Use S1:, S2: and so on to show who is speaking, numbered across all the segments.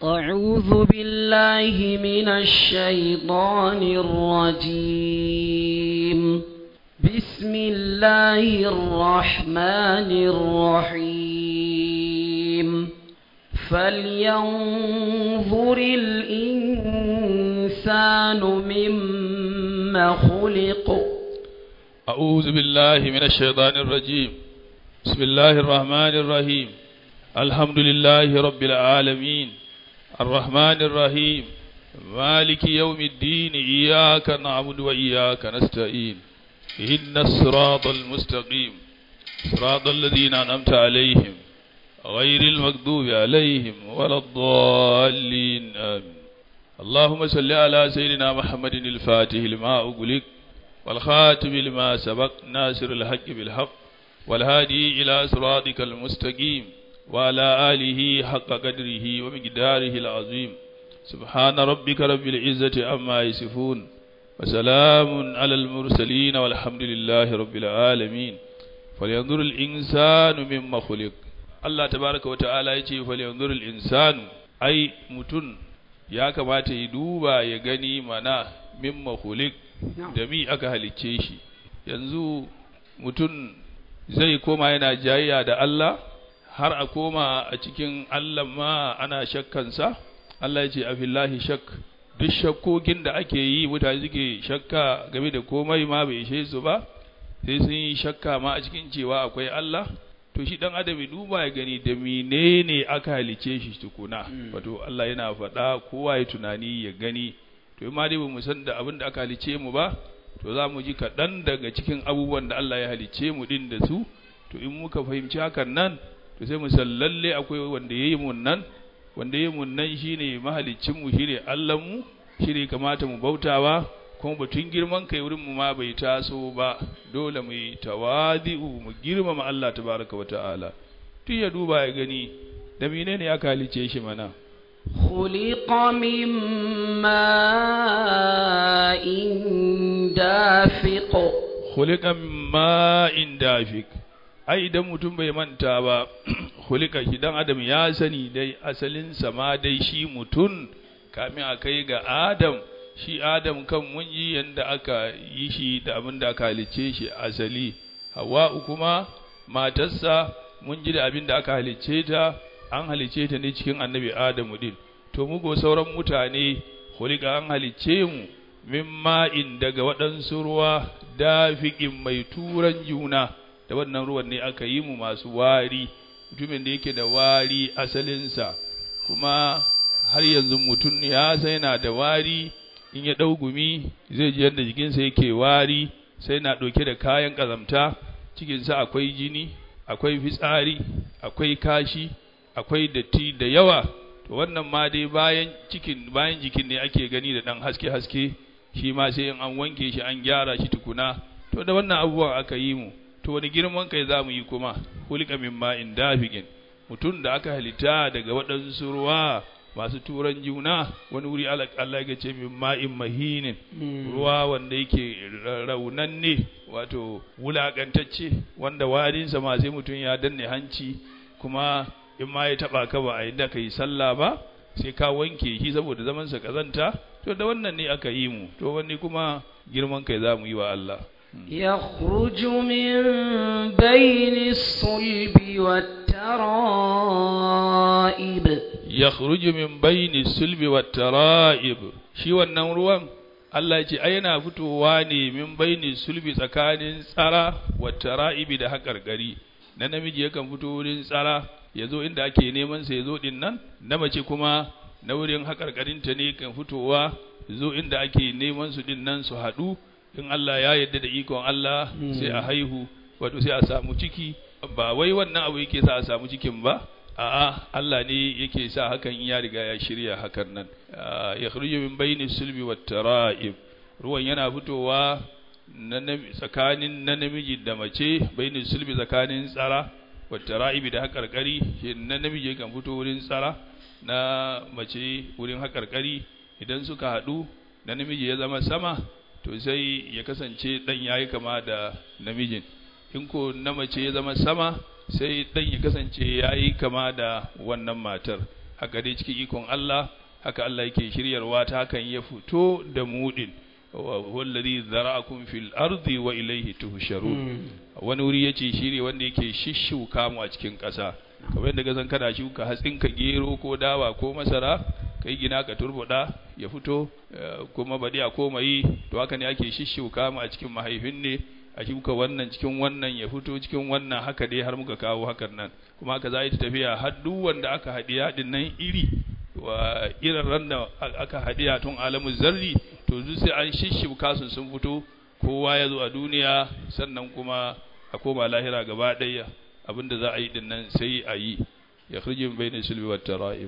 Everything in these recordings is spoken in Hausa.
S1: أعوذ بالله من الشيطان الرجيم. بسم الله الرحمن الرحيم. فلينظر الإنسان مما خلق.
S2: أعوذ بالله من الشيطان الرجيم. بسم الله الرحمن الرحيم. الحمد لله رب العالمين الرحمن الرحيم مالك يوم الدين إياك نعبد وإياك نستعين إن الصراط المستقيم صراط الذين أنعمت عليهم غير المغضوب عليهم ولا الضالين آمين. اللهم صل على سيدنا محمد الفاتح لما أغلق والخاتم لما سبق ناصر الحق بالحق والهادي إلى صراطك المستقيم وعلى آله حق قدره ومقداره العظيم. سبحان ربك رب العزة عما يصفون وسلام على المرسلين والحمد لله رب العالمين. فلينظر الإنسان مما خلق. الله تبارك وتعالى يقول فلينظر الإنسان أي متن ya kamata ya duba ya gani mana mimma khuliq da mi aka halicce shi. Yanzu mutum zai koma yana jayayya da Allah har a koma a cikin Allah ma ana shakkansa. Allah ya ce a fillahi shak, duk shakkokin da ake yi mutane suke shakka game da komai ma bai ishe su ba sai sun yi shakka ma a cikin cewa akwai Allah. To shi dan adam ya duba ya gani da menene aka halice shi tukuna. Wato Allah yana faɗa kowa ya tunani ya gani. To in ma dai bamu san da abin da aka halice mu ba, to za mu ji kaɗan daga cikin abubuwan da Allah ya halice mu din da su. To in muka fahimci hakan nan, to sai mu san lalle akwai wanda yayi mun nan, wanda yayi mun nan shine mahaliccin mu, shine Allah mu, shine kamata mu bautawa. Kuma batun girman kai wurin mu ma bai taso ba, dole mu yi tawadi'u mu girmama Allah tabaraka wa ta'ala. Tun ya duba ya gani da menene aka halice shi mana.
S1: Khuliqa min ma'in dafiq.
S2: Khuliqa min ma'in dafiq. Ai idan mutum bai manta ba, khuliqa shi dan Adam ya sani dai asalin sa ma dai shi mutum kamin a kai ga Adam. Shi Adam kan mun yi yanda aka yi shi da abin da aka halicce shi asali. Hawwa'u kuma matarsa mun ji da abin da aka halicce ta, an halicce ta ne cikin annabi Adamu din. To mu go sauran mutane khuliqa an halicce mu min ma'in daga waɗansu ruwa dafiqin mai turan juna, da wannan ruwan ne aka yi mu masu wari. Mutumin da yake da wari asalinsa kuma har yanzu mutum ya sai yana da wari. In ya ɗau gumi zai ji yadda jikinsa yake wari, sai na ɗauke da kayan ƙazamta, cikinsa akwai jini, akwai fitsari, akwai kashi, akwai datti da yawa. To wannan ma dai bayan jikin ne ake gani da ɗan haske-haske, shi ma sai in an wanke shi an gyara shi tukuna. To da wannan abubuwan aka yi mu, to wani girman kai za mu yi kuma. Khuliqa min ma'in dafiqin, mutum da aka halitta daga waɗansu ruwa masu turan juna. Wani wuri Allah ya ce min ma'in mahinin, ruwa wanda yake raunanne, wato wulakantacce, wanda warinsa ma sai mutum ya danne hanci, kuma in ma ya taba ka ba a yadda ka yi sallah ba sai ka wanke shi saboda zaman sa kazanta. To da wannan ne aka yi mu, to wani kuma girman kai za mu yi wa Allah.
S1: يخرج من بين الصلب والترائب.
S2: يخرج من بين الصلب والترائب. shi wannan ruwan Allah ya ce ai yana fitowa ne min baini sulbi, tsakanin tsara wa tara'ibi da haƙarƙari. Na namiji yakan fito wurin tsara ya zo inda ake neman sa ya zo din nan, na mace kuma na wurin haƙarƙarinta ne kan fitowa zo inda ake neman su din nan su haɗu. In Allah ya yarda da ikon Allah sai a haihu, wato sai a samu ciki. Ba wai wannan abu yake sa a samu cikin ba, a'a Allah ne yake sa hakan in ya riga ya shirya hakan nan. Ya khruju min bayni sulbi wat tara'ib. Ruwan yana fitowa tsakanin na namiji da mace, bayni sulbi tsakanin tsara, wat tara'ibi da haƙarƙari. Na namiji kan fito wurin tsara, na mace wurin haƙarƙari. Idan suka haɗu, na namiji ya zama sama, to sai ya kasance dan yayi kama da namijin. In ko na mace ya zama sama, sai dan ya kasance yayi kama da wannan matar. haka dai cikin ikon Allah haka Allah yake shiryarwa ta hakan ya fito da mu din wallazi zara'akum fil ardi wa ilayhi tuhsharun wani wuri yace shine wanda yake shishuka mu a cikin ƙasa kamar yadda gazan kada shuka hatsin ka gero ko dawa ko masara kai gina ka turbuda ya fito kuma badi a komai to haka ne ake shishuka mu a cikin mahaifin ne a shuka wannan cikin wannan ya fito cikin wannan haka dai har muka kawo hakan nan kuma haka za yi tafiya har duk wanda aka hadiya din nan iri wa irin ran da aka hadiya tun alamu zarri to duk sai an shishuka sun fito kowa ya zo a duniya sannan kuma a koma lahira gaba ɗaya abinda za a yi din nan sai a yi ya khrijin bayna sulbi wat tara'ib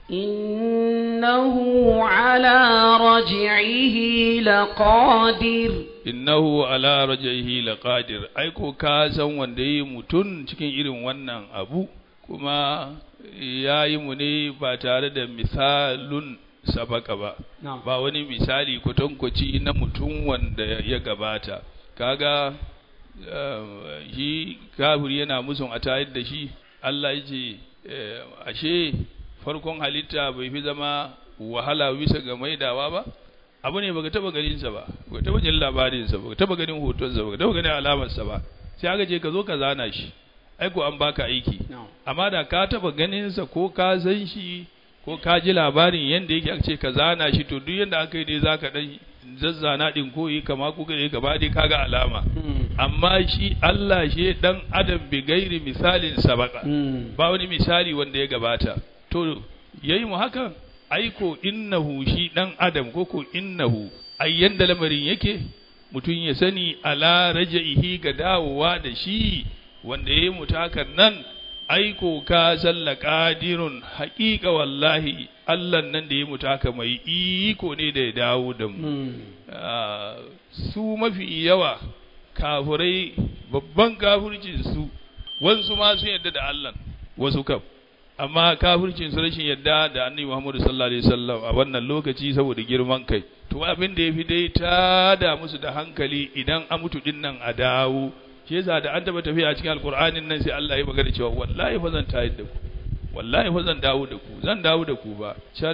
S1: innahu ala raj'ihi laqadir
S2: innahu ala raj'ihi laqadir ai ko ka san wanda yi mutun cikin irin wannan abu kuma yayi mu ne ba tare da misalun sabaka ba ba wani misali kwatankwaci na mutum wanda ya gabata kaga shi kafiri yana musun a tayar da shi Allah ya ce ashe farkon halitta bai fi zama wahala bisa ga maidawa ba abu ne baka taba ganin sa ba baka taba jin labarin sa baka taba ganin hoton sa baka taba ganin alamar sa ba sai aka ce ka zo ka zana shi ai ko an baka aiki amma da ka taba ganin sa ko ka san shi ko ka ji labarin yanda yake aka ce ka zana shi to duk yanda aka yi dai zaka dan zazzana din ko yi kama ku ga gaba dai kaga alama amma shi Allah shi dan adam bi gairi misalin sabaka ba wani misali wanda ya gabata to yayi mu hakan aiko innahu shi dan adam ko innahu ayyan da lamarin yake mutun ya sani ala rajaihi ga dawowa da shi wanda yayi mutakan nan aiko ka zalla qadirun haqiqa wallahi Allah nan da yayi mutaka mai iko ne da ya dawo da mu su mafi yawa kafirai babban kafircin su wasu ma su yadda da Allah wasu kaf amma kafircin su rashin yadda da Annabi Muhammad sallallahu alaihi wasallam a wannan lokaci saboda girman kai to abin da yafi dai ta da musu da hankali idan an mutu din nan a dawo shi yasa da an taba tafiya a cikin alqur'anin nan sai Allah ya magana cewa wallahi fa zan tayar da ku wallahi fa zan dawo da ku ba can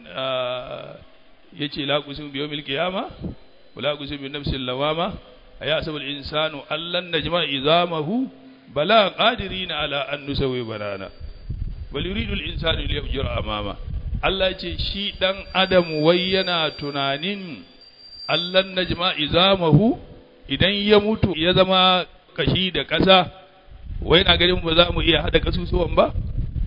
S2: yace la qusim bi yawmil qiyama wala qusim bi nafsil lawama ayasabul insanu allan najma izamahu bala qadirina ala an nusawi banana bal yuridul insanu liyajra amama Allah ya ce shi dan adam wai yana tunanin allan najma izamahu idan ya mutu ya zama kashi da ƙasa wai na ganin ba za mu iya hada kasusuwan ba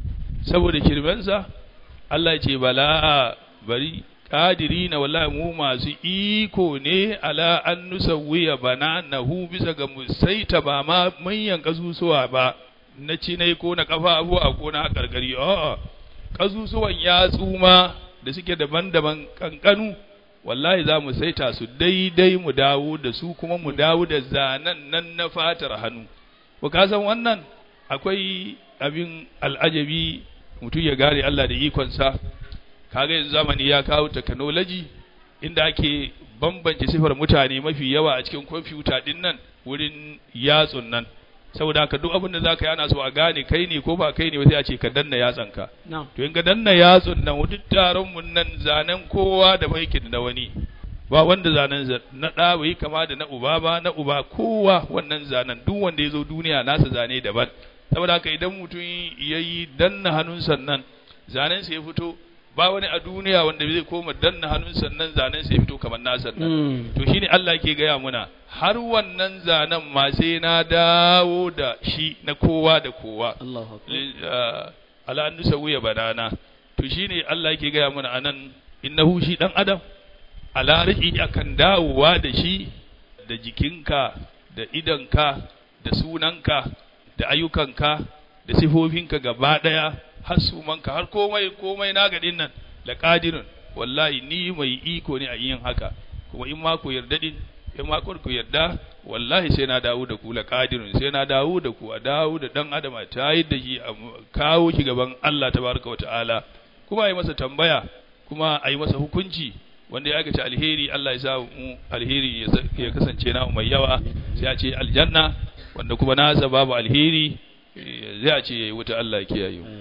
S2: saboda kirmansa Allah ya ce bala bari qadirina wallahi mu masu iko ne ala an nusawwiya bananahu bisa ga musaita ba ma manyan kasusuwa ba na cinai ko na kafa abuwa ko na karkari a'a kasusuwan ya tsuma da suke daban-daban kankanu wallahi za mu saita su daidai mu dawo da su kuma mu dawo da zanan nan na fatar hannu ko ka san wannan akwai abin al'ajabi mutum ya gare Allah da ikonsa kaga yanzu zamani ya kawo technology inda ake bambance sifar mutane mafi yawa a cikin computer din nan wurin yatsun nan saboda haka duk abin da zaka yi ana so a gane kai ne ko ba kai ne ba sai a ce ka danna yatsanka to in ka danna yatsun nan duk taron mun nan zanen kowa da baikin da wani ba wanda zanen na da bai kama da na uba ba na uba kowa wannan zanen duk wanda ya zo duniya nasa zane daban saboda haka idan mutum yayi danna hannun sannan zanen sa ya fito ba wani a duniya wanda zai koma danna hannun sannan zanen sai fito kamar nasan nan to shine Allah yake gaya muna har wannan zanen ma sai na dawo da shi na kowa da kowa Allahu akbar ala an nusawiya banana to shine Allah yake gaya muna anan innahu shi dan adam ala riji akan dawowa da shi da jikinka da idanka da sunanka da ayyukanka da sifofinka gaba daya har sumanka har komai na gadin nan la qadirun wallahi ni mai iko ne a yin haka kuma in ma ku yarda din in ma ku yarda wallahi sai na dawo da ku la qadirun sai na dawo da ku a dawo da dan adam ta yi da shi a kawo shi gaban Allah tabaraka wataala kuma ayi masa tambaya kuma ayi masa hukunci wanda ya gaci alheri Allah ya sa mu alheri ya kasance na mai yawa sai a ce aljanna wanda kuma na babu alheri zai a ce wuta Allah ya kiyaye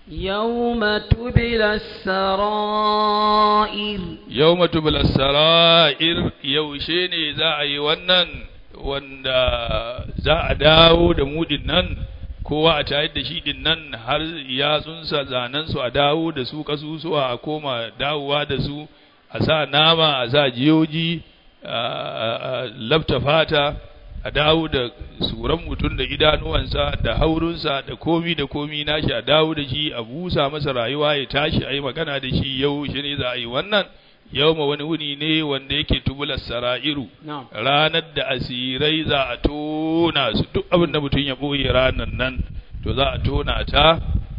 S1: يوم تبلى السرائر
S2: yawma tubla sara'ir yaushe ne za a yi wannan wanda za a dawo da mu nan kowa a tayar da shi nan har yatsunsa zanensu a dawo da su kasusuwa a koma dawowa da su a sa nama a sa jiyoji a lafta fata a dawo da suran mutum da idanuwansa da haurunsa da komi nashi a dawo da shi a busa masa rayuwa ya tashi a yi magana da shi yau shi ne za a yi wannan yau ma wani wuni ne wanda yake tubular sara'iru ranar da asirai za a tona su duk abin da mutum ya ɓoye ranar nan to za a tona ta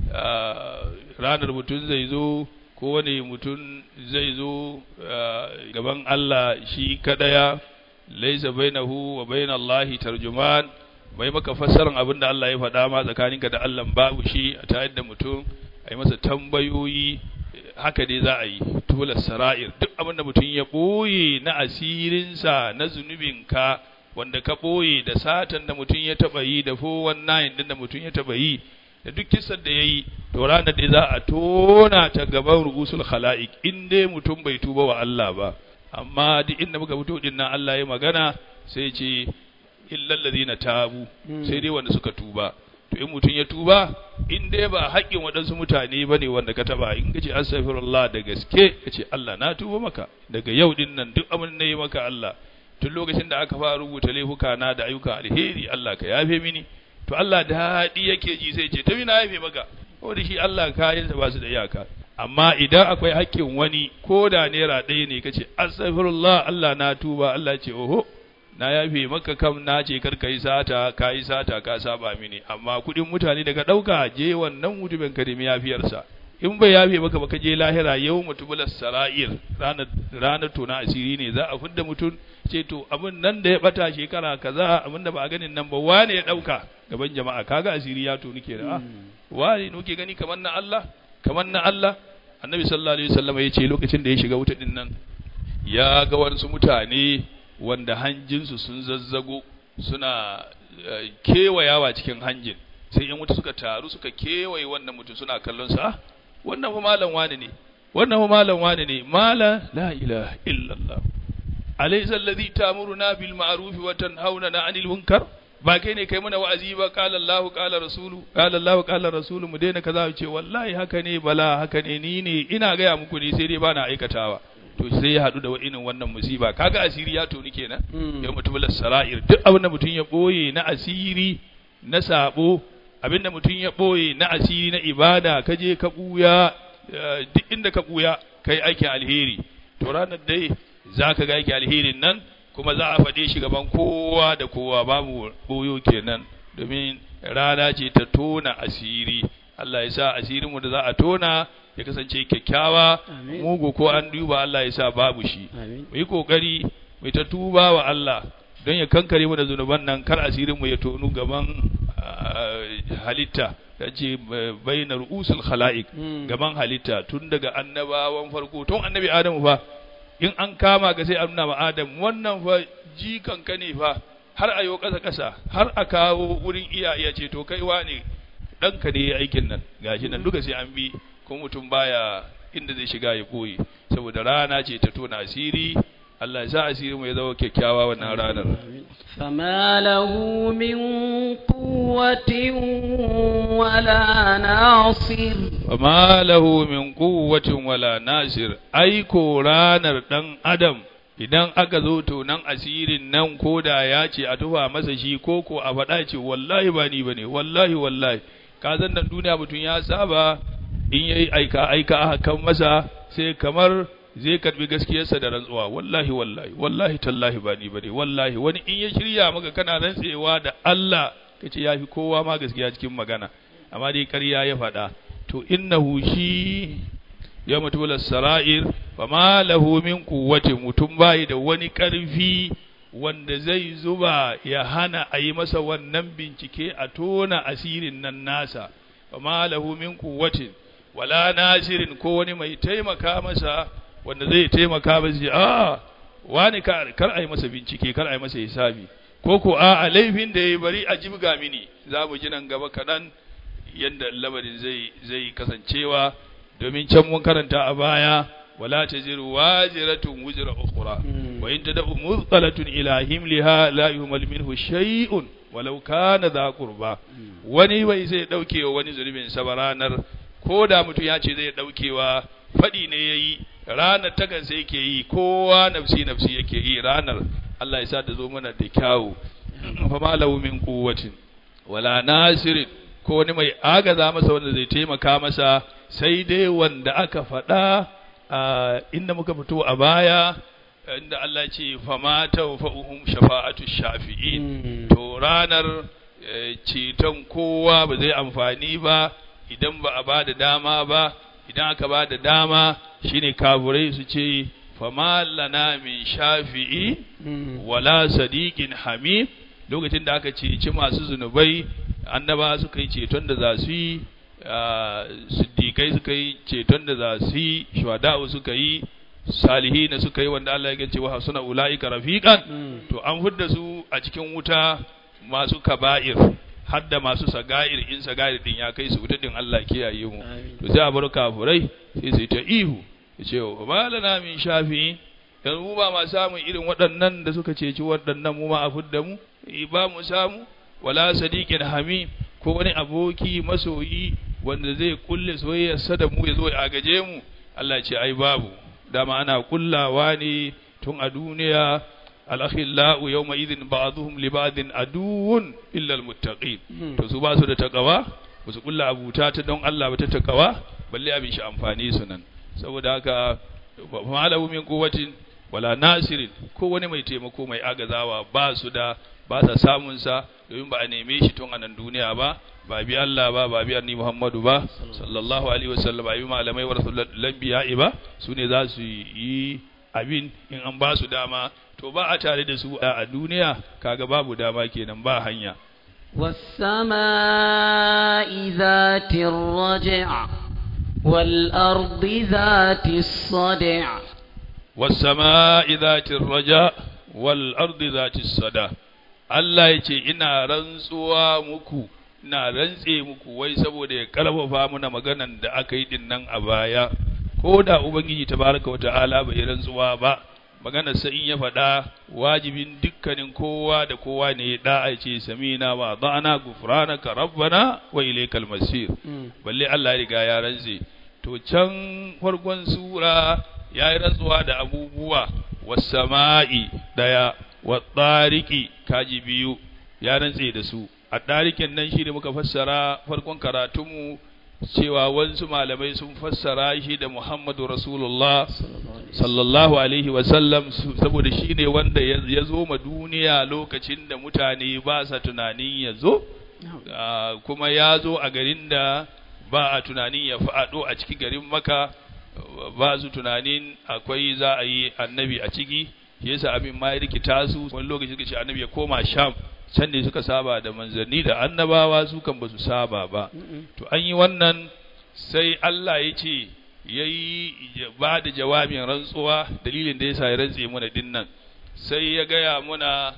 S2: ranar mutum zai zo kowane mutum zai zo gaban Allah shi kadaya laisa bainahu wa bainallahi tarjuman bai maka fassarar abin da Allah ya faɗa ma tsakaninka da Allah babu shi a tayar da mutum a yi masa tambayoyi haka dai za a yi tubular sara'ir duk abin da mutum ya ɓoye na asirinsa na zunubinka wanda ka ɓoye da satan da mutum ya taɓa yi da 419 din da mutum ya taɓa yi da duk kisan da ya yi to ranar da za a tona ta gaban rubusul khala'iq in dai mutum bai tuba wa Allah ba amma duk inda muka fito din nan Allah ya magana sai ce illal ladina tabu sai dai wanda suka tuba to in mutum ya tuba in dai ba haƙƙin waɗansu mutane bane wanda ka taba in kace astaghfirullah da gaske kace Allah na tuba maka daga yau din nan duk abin da yi maka Allah tun lokacin da aka fara rubuta laifuka na da ayyuka alheri Allah ka yafe mini to Allah daɗi yake ji sai ce ta na yafe maka ko da shi Allah kayansa ba su da iyaka amma idan akwai haƙƙin wani ko da naira ɗaya ne kace astaghfirullah Allah na tuba Allah ce oho na yafe maka kam na ce kar kai sata ka saba mini amma kuɗin mutane daga ɗauka je wannan mutumin ka nemi yafiyarsa in bai yafe maka ba ka je lahira yau mutubulas sara'ir ranar tona asiri ne za a fidda mutum ce to abin nan da ya bata shekara kaza abin da ba a ganin nan ba wane ya ɗauka gaban jama'a kaga asiri ya toni ke da wane nuke gani kamar na Allah annabi sallallahu alaihi wasallam ya ce lokacin da ya shiga wuta din nan ya ga wasu mutane wanda hanjinsu sun zazzago suna kewayawa cikin hanjin sai yan wuta suka taru suka kewaye wannan mutum suna kallon sa wannan fa malam wani ne mala la ilaha illallah alaysa alladhi ta'muruna bil ma'ruf wa tanhauna 'anil munkar ba kai ne kai mana wa'azi ba qala Allahu qala rasulu mu daina kaza ce wallahi haka ne bala haka ne ni ne ina gaya muku ne sai dai bana aikatawa to sai ya hadu da wa'inin wannan musiba kaga asiri ya toni kenan ya mutubul sara'ir duk abin da mutun ya boye na asiri na sabo abinda mutun ya boye na asiri na ibada kaje ka buya duk inda ka buya kai aikin alheri to ranar dai zaka ga aikin alherin nan kuma za a faɗe shi gaban kowa da kowa babu boyo kenan domin rana ce ta tona asiri Allah ya sa asirinmu da za a tona ya kasance kyakkyawa mugu ko an duba Allah ya sa babu shi mu yi kokari mu ta tuba wa Allah don ya kankare mu da zunuban nan kar asirinmu ya tonu gaban halitta kace bainar usul khala'iq gaban halitta tun daga annabawan farko tun annabi Adamu fa in an kama ga sai an nuna ma Adam wannan fa jikanka ne fa har a yo kasa har a kawo wurin iyaye ce to kai wane ɗanka ne ya aikin nan gashi nan duka sai an bi kuma mutum baya inda zai shiga ya koyi saboda rana ce ta tona asiri Allah ya sa asiri mu ya zama kyakkyawa wannan ranar
S1: fama lahu min quwwatin wala nasir
S2: fama lahu min quwwatin wala nasir ai ko ranar dan adam idan aka zo to nan asirin nan koda ya ce a tufa masa shi koko a faɗa ce wallahi ba ni bane wallahi ka zan nan duniya mutum ya saba in yayi aika aka masa sai kamar zai karbi gaskiyarsa da rantsuwa wallahi tallahi ba ni bane wallahi wani in ya shirya maka kana rantsewa da Allah kace yafi kowa ma gaskiya cikin magana amma dai ƙarya ya faɗa to innahu shi yawma tubula sara'ir fa ma lahu min quwwatin mutum bai da wani ƙarfi wanda zai zuba ya hana a yi masa wannan bincike a tona asirin nan nasa fa ma lahu min quwwatin wala nasirin ko wani mai taimaka masa wanda zai taimaka masa wani kar a yi masa bincike kar a yi masa hisabi ko a laifin da yayi bari a jibga mini za mu ji nan gaba kadan yanda lamarin zai kasancewa domin can mun karanta a baya wala taziru waziratun wuzra ukhra wa in tad'u muzqalatun ila himliha la yuhmal minhu shay'un walau kana dha qurba wani bai sai daukewa wani zulubin sa ranar ko da mutum ya ce zai daukewa fadi ne yayi ranar ta kan sai yake yi kowa nafsi yake yi ranar Allah ya sa da zo mana da kyawu fa malahu min quwwatin wala nasirin ko wani mai agaza masa wanda zai taimaka masa sai dai wanda aka faɗa inda muka fito a baya inda Allah ce fama tawfa'uhum shafa'atu shafi'in to ranar ceton kowa ba zai amfani ba idan ba a ba da dama ba idan aka ba da dama shine kaburai su ce fama lana min shafi'i wala sadiqin hamim lokacin da aka ceci masu zunubai annaba suka yi ceton da za su yi siddiƙai suka yi ceton da za su yi shuhada'u suka yi salihina suka yi wanda Allah ya ce wa hasuna ulaika rafiqan to an fudda su a cikin wuta masu kaba'ir har da masu sagair in sagair din ya kai su wuta din Allah kiyaye mu to sai a bar kafurai sai sai ta ihu yace wa malana min shafi'in dan mu ba ma samun irin waɗannan da suka ceci waɗannan mu ma a fudda mu ba mu samu wala sadiqin hamim ko wani aboki masoyi wanda zai kulle soyayyarsa da mu ya zo ya gaje mu Allah ce ai babu dama ana kullawa ne tun a duniya al-akhillau yawma idhin ba'dhum li ba'din aduwwun illa al-muttaqin to su ba su da takawa ba su kulla abuta ta don Allah ba ta takawa balle abin shi amfani su nan saboda haka ma'alahu min quwwatin wala nasirin ko wani mai taimako mai agazawa ba sa samun sa domin ba a neme shi tun a nan duniya ba bi Allah ba bi annabi Muhammadu ba sallallahu alaihi wasallam ba bi malamai wa rasulul ba su ne za su yi abin in an ba su dama to ba a tare da su a duniya kaga babu dama kenan ba hanya
S1: was-samaa'i dhatir raj' wal-ardi dhatis sad'
S2: was-samaa'i dhatir raj' wal-ardi dhatis sad' Allah ya ce ina rantsuwa muku ina rantse muku wai saboda ya karfafa muna maganan da aka yi din nan a baya ko da ubangiji tabaraka wa ta'ala bai rantsuwa ba maganar sa in ya faɗa wajibin dukkanin kowa da kowa ne ya da'a ce samina wa da'ana gufranaka rabbana wa ilaykal masir balle Allah ya riga ya rantse to can farkon sura ya yi rantsuwa da abubuwa was sama'i daya wa tariqi kaji biyu ya rantse da su a tariqin nan shi ne muka fassara farkon karatunmu cewa wasu malamai sun fassara shi da Muhammadu Rasulullah sallallahu alaihi wasallam saboda shi ne wanda ya zo ma duniya lokacin da mutane ba sa tunanin ya zo kuma ya zo a garin da ba a tunanin ya faɗo a cikin garin Makka ba su tunanin akwai za a yi annabi a ciki yasa abin ma ya rikita su wani lokaci suka ce annabi ya koma Sham can ne suka saba da manzanni da annabawa su kan ba su saba ba to an yi wannan sai Allah ya ce yayi ba da jawabin rantsuwa dalilin da yasa ya rantse mana dinnan sai ya gaya muna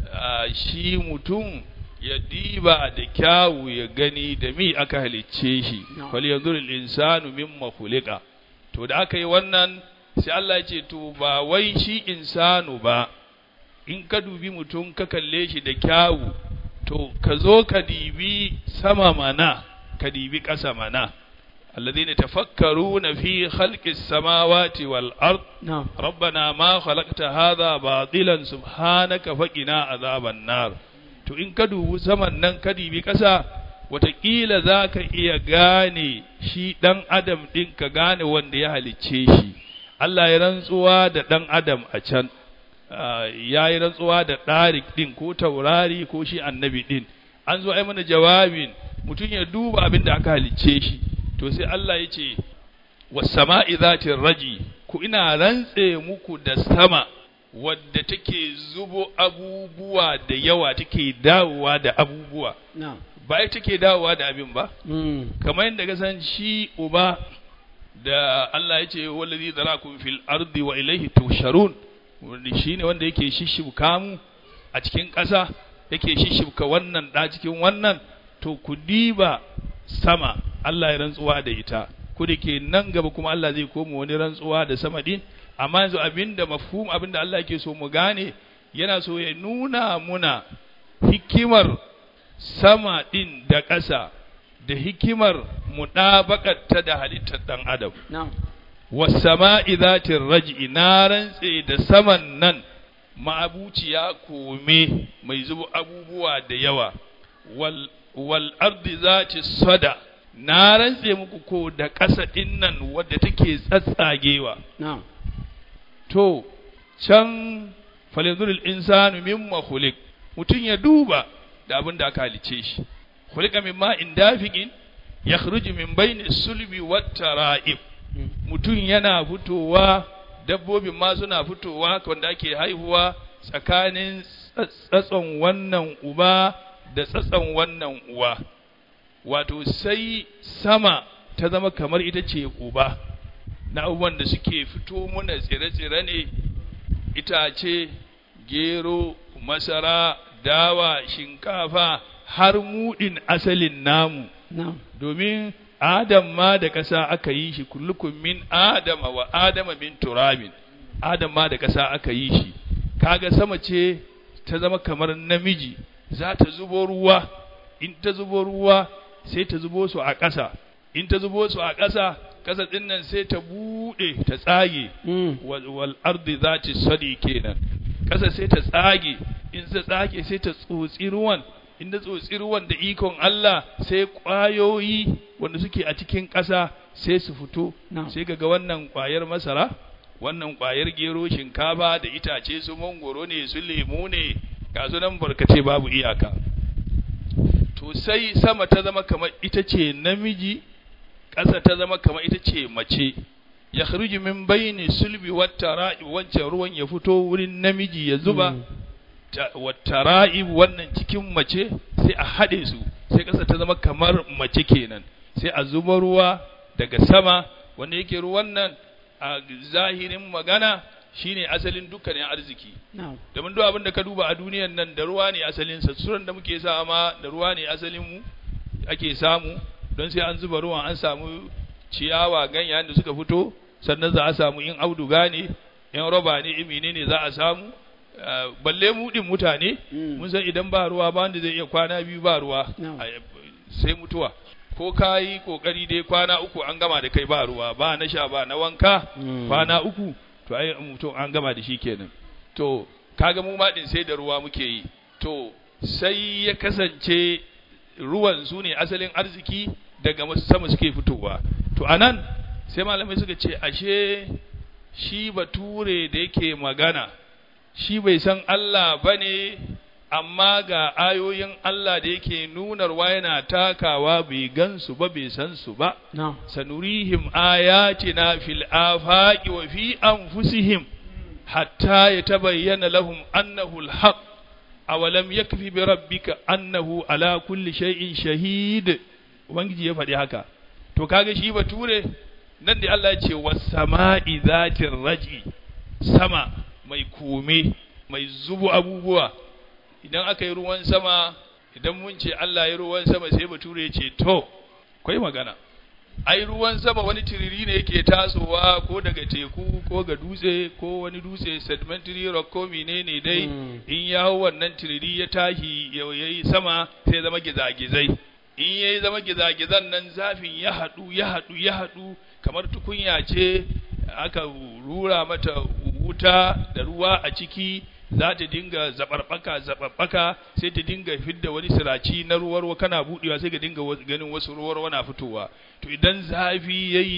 S2: shi mutum ya diba da kyawu ya gani da mi aka halicce shi fal yanzur al insanu mimma khuliqa to da aka yi wannan sai Allah ya ce to ba wai shi insanu ba in ka dubi mutum ka kalle shi da kyawu to ka zo ka dibi sama mana ka dibi ƙasa mana alladhina tafakkaruna fi khalqis samawati wal ard rabbana ma khalaqta hadha batilan subhanaka faqina azaban nar to in ka dubi saman nan ka dibi ƙasa watakila zaka iya gane shi dan adam din ka gane wanda ya halicce shi Allah ya rantsuwa da dan adam a can ya yi rantsuwa da ɗarik ɗin ko taurari ko shi annabi ɗin an zo ai mana jawabin mutum ya duba abin da aka halicce shi to sai Allah ya ce was-sama'i zatir raji ku ina rantse muku da sama wadda take zubo abubuwa da yawa take dawowa da abubuwa ba ita take dawowa da abin ba kamar yadda ka san shi uba da Allah ya ce wallazi zarakum fil ardi wa ilayhi tusharun shi ne wanda yake shishibka mu a cikin ƙasa yake shishibka wannan da cikin wannan to ku diba sama Allah ya rantsuwa da ita ko da ke nan gaba kuma Allah zai koma wani rantsuwa da sama din amma yanzu abinda mafhum abinda Allah yake so mu gane yana so ya nuna muna hikimar sama din da ƙasa da hikimar mudabaqatta da halittar dan adam was-sama'i dhatir raj'i na rantse da saman nan ma'abuciya kome mai zubo abubuwa da yawa wal ardi zati sada na rantse muku ko da ƙasa din nan wadda take tsatsagewa to can falinzurul insanu mimma khuliq mutun ya duba da abin da aka halice shi khuliqa mimma indafiqin yakhruju min bayni sulbi wat tara'ib mutun yana fitowa dabbobin ma suna fitowa wanda ake haihuwa tsakanin tsatson wannan uba da tsatson wannan uwa wato sai sama ta zama kamar ita ce uba na abubuwan da suke fito muna tsire-tsire ne itace gero masara dawa shinkafa har mudin asalin namu domin Adam ma da ƙasa aka yi shi kullukum min adama wa adama min turabin Adam ma da ƙasa aka yi shi kaga sama ce ta zama kamar namiji za ta zubo ruwa in ta zubo ruwa sai ta zubo su a ƙasa in ta zubo su a ƙasa ƙasa din nan sai ta bude ta tsage wal ardi zati sadi kenan ƙasa sai ta tsage in ta tsage sai ta tsotsi ruwan in da tsotsi ruwan da ikon Allah sai ƙwayoyi wanda suke a cikin ƙasa sai su fito sai ga wannan ƙwayar masara wannan ƙwayar gero shinkafa da itace su mangoro ne su lemu ne ga su nan barkace babu iyaka to sai sama ta zama kamar ita ce namiji ƙasa ta zama kamar ita ce mace ya kharuju min bayni sulbi wat tara'i wancan ruwan ya fito wurin namiji ya zuba wattara'ib wannan cikin mace sai a haɗe su sai ƙasa ta zama kamar mace kenan sai a zuba ruwa daga sama wanda yake ruwan nan a zahirin magana shine asalin dukkanin arziki domin duk abin da ka duba a duniyan nan da ruwa ne asalin sa suran da muke sa ma da ruwa ne asalin mu ake samu don sai an zuba ruwan an samu ciyawa ganyayen da suka fito sannan za a samu in auduga ne in roba ne in menene za a samu balle mu din mutane mun san idan ba ruwa ba wanda zai iya kwana biyu ba ruwa sai mutuwa ko kai kokari dai kwana uku an gama da kai ba ruwa ba na sha ba na wanka kwana uku to ai mutum an gama da shi kenan to kaga mu ma din sai da ruwa muke yi to sai ya kasance ruwan su ne asalin arziki daga sama suke fitowa to anan sai malamai suka ce ashe shi bature da yake magana shi bai san Allah bane amma ga ayoyin Allah da yake nunarwa yana takawa bai gansu ba bai san su ba sanurihim ayatina fil afaqi wa fi anfusihim hatta yatabayyana lahum annahu alhaq awalam yakfi bi rabbika annahu ala kulli shay'in shahid ubangiji ya faɗi haka to kaga shi bature nan da Allah ya ce was sama'i zatir raj'i sama mai kome mai zubo abubuwa idan aka yi ruwan sama idan mun ce Allah ya ruwan sama sai bature ya ce to kai magana ai ruwan sama wani tiriri ne yake tasowa ko daga teku ko ga dutse ko wani dutse sedimentary rock ko menene dai in ya hau wannan tiriri ya tashi yayi sama sai zama gizagizai in yayi zama gizagizan nan zafin ya haɗu kamar tukunya ce aka rura mata wuta da ruwa a ciki za ta dinga zaɓaɓɓaka sai ta dinga fidda wani siraci na ruwarwa kana buɗewa sai ka dinga ganin wasu ruwarwa na fitowa to idan zafi yayi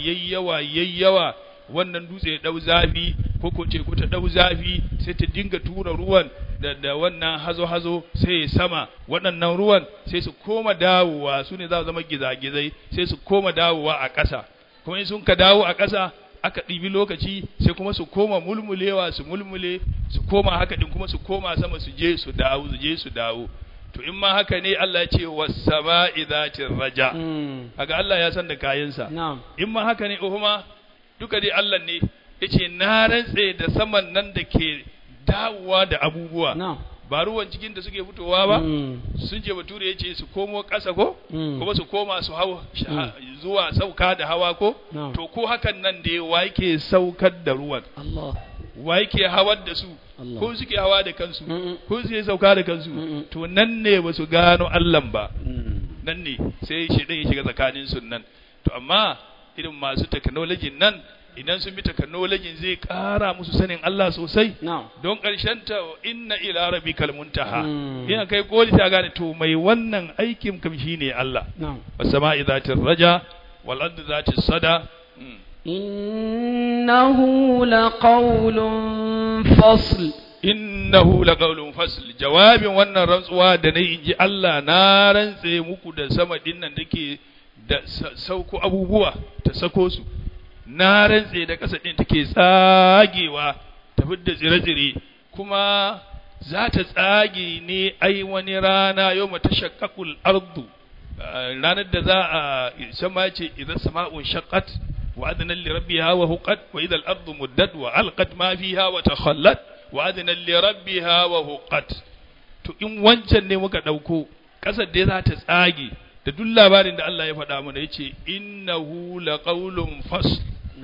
S2: yawa wannan dutse ya dau zafi ko teku ta dau zafi sai ta dinga tura ruwan da wannan hazo sai ya sama waɗannan ruwan sai su koma dawowa su ne za su zama gizagizai sai su koma dawowa a ƙasa kuma in sun ka dawo a ƙasa aka ɗibi lokaci sai kuma su koma mulmulewa su mulmule su koma haka din kuma su koma sama su je su dawo to in ma haka ne Allah ya ce was-sama'i dhatir raja kaga Allah ya san da kayansa in ma haka ne kuma duka dai Allah ne yace na rantse da saman nan da ke dawowa da abubuwa ba ruwan cikin da suke fitowa ba sun ce bature ya ce su komo ƙasa ko kuma su koma su hau zuwa sauka da hawa ko to ko hakan nan da wa yake saukar da ruwan wa yake hawar da su ko suke hawa da kansu ko suke sauka da kansu to nan ne ba su gano Allah ba nan ne sai shi ya shiga tsakanin su nan to amma irin masu technology nan idan sun bi technology zai ƙara musu sanin Allah sosai don ƙarshen ta inna ila rabbikal muntaha ina kai koli ta gane to mai wannan aikin kam shine Allah was-sama'i zatir raja wal ardi zatis sada
S1: innahu laqawlun fasl
S2: jawabin wannan rantsuwa da nayi inji Allah na rantse muku da sama dinnan dake da sauko abubuwa ta sako su na rantse da ƙasa ɗin take tsagewa ta fidda tsire-tsire kuma za ta tsage ne ai wani rana yau mata shakkakul ardu ranar da za a sama ce idan sama'un shaqqat wa adna li rabbiha wa huqat wa idha al-ardu muddat wa alqat ma fiha wa takhallat wa adna li rabbiha wa huqat to in wancan ne muka dauko ƙasar da za ta tsage da duk labarin da Allah ya faɗa mana yace innahu laqawlun fasl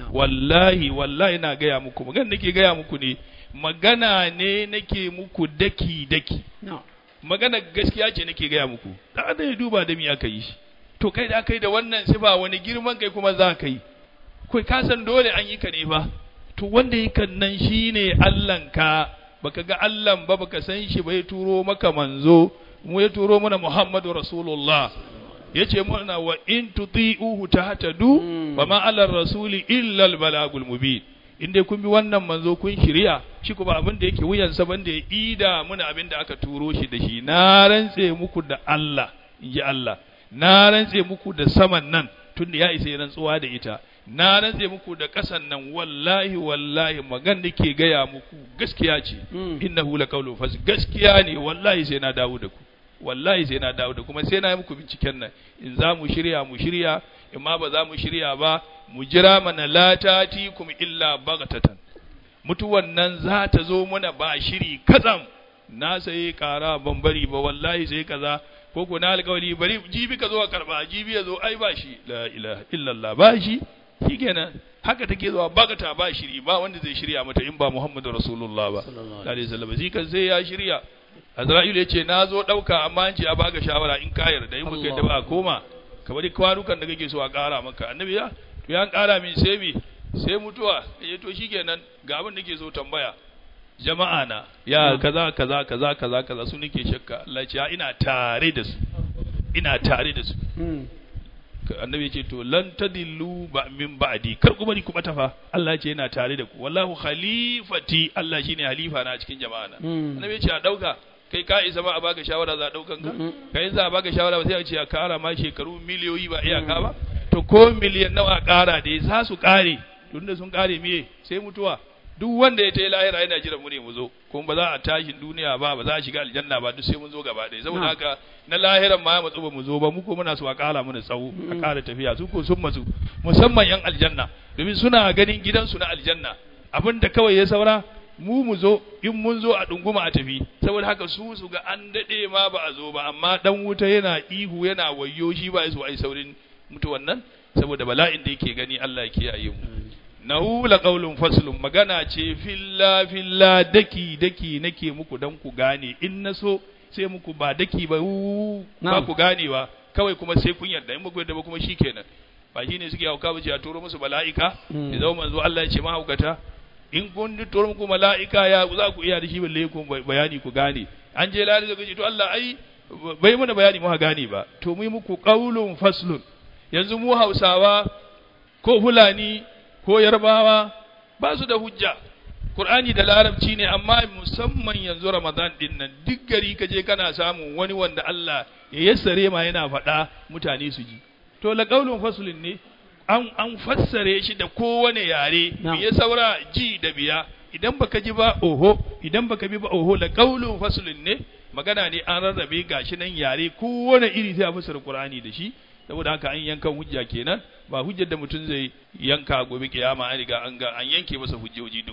S2: wallahi na gaya muku magana nake gaya muku ne magana ne nake muku daki magana gaskiya ce nake gaya muku da ya duba da mi aka yi shi to kai da aka yi da wannan sifa wani girman kai kuma za ka yi kai ka san dole an yi ka ne fa to wanda yi kan nan shine Allahnka baka ga Allah ba baka san shi ba ya turo maka manzo mu ya turo mana Muhammadu Rasulullah yace mana wa in tuti'uhu tahtadu wa ma 'ala ar-rasuli illa al-balagul mubin inda kun bi wannan manzo kun shirya shi kuma abin da yake wuyan sa banda ya ida muna abin da aka turo shi da shi na rantse muku da Allah inji Allah na rantse muku da saman nan tunda ya isa rantsuwa da ita na rantse muku da kasan nan wallahi magan da ke gaya muku gaskiya ce innahu laqawlun fas gaskiya ne wallahi sai na dawo da ku wallahi sai na dawo da kuma sai na yi muku binciken nan in za mu shirya in ma ba za mu shirya ba mu jira mana latati kuma illa bagatatan mutuwan nan za ta zo mana ba shiri katsam na sai kara ban bari ba wallahi sai kaza ko ko na alƙawari bari jibi ka zo ka karba jibi ya zo ai ba shi la ilaha illallah ba shi shikenan haka take zuwa bagata ba shiri ba wanda zai shirya mata in ba Muhammadu Rasulullah ba sallallahu alaihi wasallam shi kan sai ya shirya Azra'ilu ya ce na zo ɗauka amma an ce a baka shawara in ka yarda in muka yadda ba a koma ka bari kwanukan da kake so a ƙara maka annabi ya to ya ƙara min sai mutuwa ya to shikenan ga abin da ke so tambaya jama'a na ya kaza su nake shakka Allah ya ce ina tare da su annabi ya ce to lan tadillu ba min ba'di kar ku bari ku bata fa Allah ya ce yana tare da ku wallahu khalifati Allah shine halifa na cikin jama'a na annabi ya ce a dauka kai ka isa ba a baka shawara za a daukan ka kai za a baka shawara ba sai a ce a kara ma shekaru miliyoyi ba iyaka ba to ko miliyan nawa kara da za su kare tunda sun kare miye sai mutuwa duk wanda ya tayi lahira yana jira mu ne mu zo kuma ba za a tashin duniya ba za a shiga aljanna ba duk sai mun zo gaba ɗaya saboda haka na lahiran ma ya matsu ba mu zo ba mu ko muna so a kara mana tsawo a kara tafiya su ko sun matsu musamman yan aljanna domin suna ganin gidansu na aljanna abinda kawai ya saura mu zo in mun zo a dunguma a tafi saboda haka su ga an dade ma ba a zo ba amma dan wuta yana ihu yana wayyo shi ba yaso ai saurin mutuwan nan saboda bala'in da yake gani Allah ya kiyaye mu nahu la qaulun faslun magana ce filla daki nake muku dan ku gane in naso sai muku ba daki ba ba ku ganewa kawai kuma sai kun yarda in muku yarda ba kuma shikenan ba shine suke hauka ba ce a turo musu mala'ika ya zama manzo Allah ya ce mahaukata in kun turo muku mala'ika ya za ku iya da shi balle ku bayani ku gane an je lari da kace to Allah ai bai mana bayani mu gane ba to mu yi muku qaulun faslun yanzu mu Hausawa ko Fulani ko Yarbawa ba su da hujja Qur'ani da Larabci ne amma musamman yanzu Ramadan din nan duk gari kaje kana samun wani wanda Allah ya yassare ma yana faɗa mutane su ji to la qaulun faslun ne an fassare shi da kowane yare me ya saura ji da biya idan baka ji ba oho idan baka bi ba oho la qaulun faslun ne magana ne an rarrabe gashi nan yare kowane iri sai a fassara Qur'ani da shi saboda haka an yankan hujja kenan ba hujjar da mutum zai yanka gobe kiyama an riga an yanke masa hujjoji duka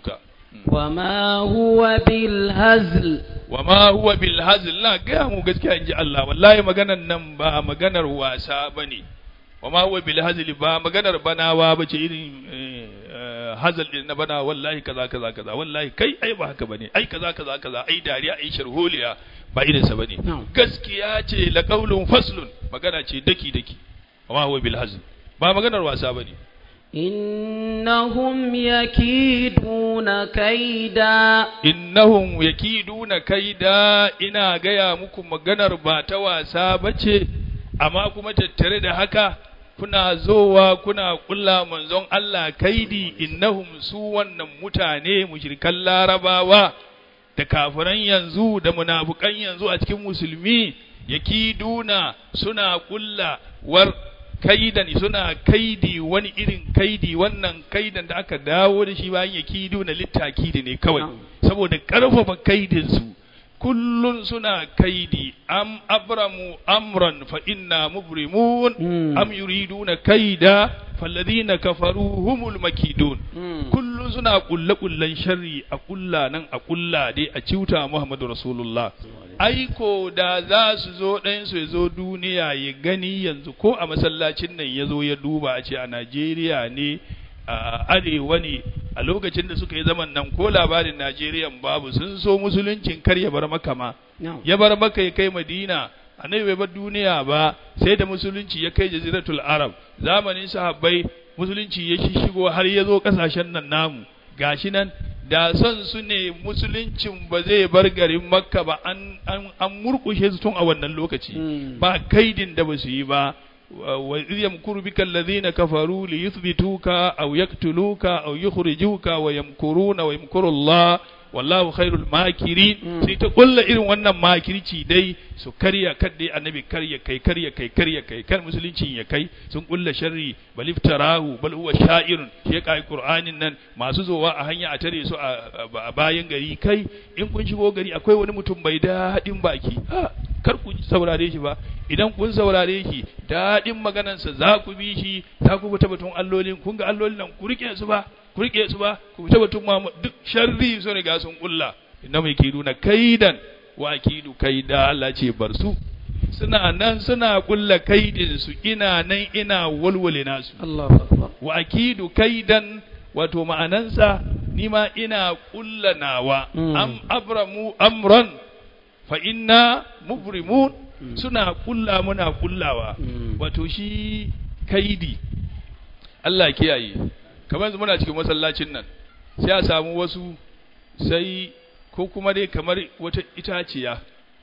S1: وما هو بالهزل
S2: وما هو بالهزل لا ga mu gaskiya inji Allah wallahi maganar nan ba maganar wasa bane wama huwa bilhazli ba maganar banawa bace irin hazal din na bana wallahi kaza kaza kaza wallahi kai ai ba haka bane ai kaza kaza kaza ai dariya ai sharholiya ba irin sa bane gaskiya ce la qaulun faslun magana ce daki daki wama huwa bilhazl ba maganar wasa bane
S1: innahum yakiduna kaida ina gaya muku maganar ba ta wasa bace amma kuma tattare da haka kuna zowa kuna kulla manzon Allah kaidi innahum su wannan mutane mushrikan larabawa da kafiran yanzu da munafukan yanzu a cikin musulmi yakiduna suna kulla war kaidan suna kaidi wani irin kaidi wannan kaidan da aka dawo da shi bayan yakiduna littakidi ne kawai saboda karfafa kaidin su kullun suna kaidi am abramu amran fa inna mubrimun am yuriduna kaida falladhina kafaru humul makidun kullun suna kullan sharri a kulla nan a kulla dai a ciuta Muhammadu Rasulullah aiko da za su zo ɗayan su zo duniya ya gani yanzu ko a masallacin nan ya zo ya duba a ce a Najeriya ne a arewa ne a lokacin da suka yi zaman nan ko labarin Najeriya babu sun so musuluncin kar ya bar maka ma ya bar maka ya kai Madina annabi bai bar duniya ba sai da musulunci ya kai jaziratul arab zamanin sahabbai musulunci ya shigo har ya zo kasashen nan namu gashi nan da son su ne musuluncin ba zai bar garin makka ba an murkushe su tun a wannan lokaci ba kaidin da ba su yi ba وإذ يمكر بك الذين كفروا ليثبتوك أو يقتلوك أو يخرجوك ويمكرون ويمكر الله wallahu khairul makirin sai ta kulla irin wannan makirci dai su karya kadde annabi karya kai kan musulunci ya kai sun kulla sharri bal iftarahu bal huwa sha'irun shi kai qur'anin nan masu zowa a hanya a tare su a bayan gari kai in kun shigo gari akwai wani mutum bai daɗin baki kar ku saurare shi ba idan kun saurare shi daɗin maganarsa za ku bi shi za ku bi tabbatun allolin kun ga allolin nan ku rike su ba ku tabbatun ma duk sharri su riga sun kulla inna mai kidu na kaidan wa akidu kaida Allah ce bar su suna nan suna kulla kaidin su ina nan ina walwale nasu Allahu akbar wa akidu kaidan wato ma'anansa ni ma ina kulla nawa am abramu amran fa inna mubrimun suna kulla muna kullawa wato shi kaidi Allah kiyaye kamar yanzu muna cikin masallacin nan sai a samu wasu sai ko kuma dai kamar wata itaciya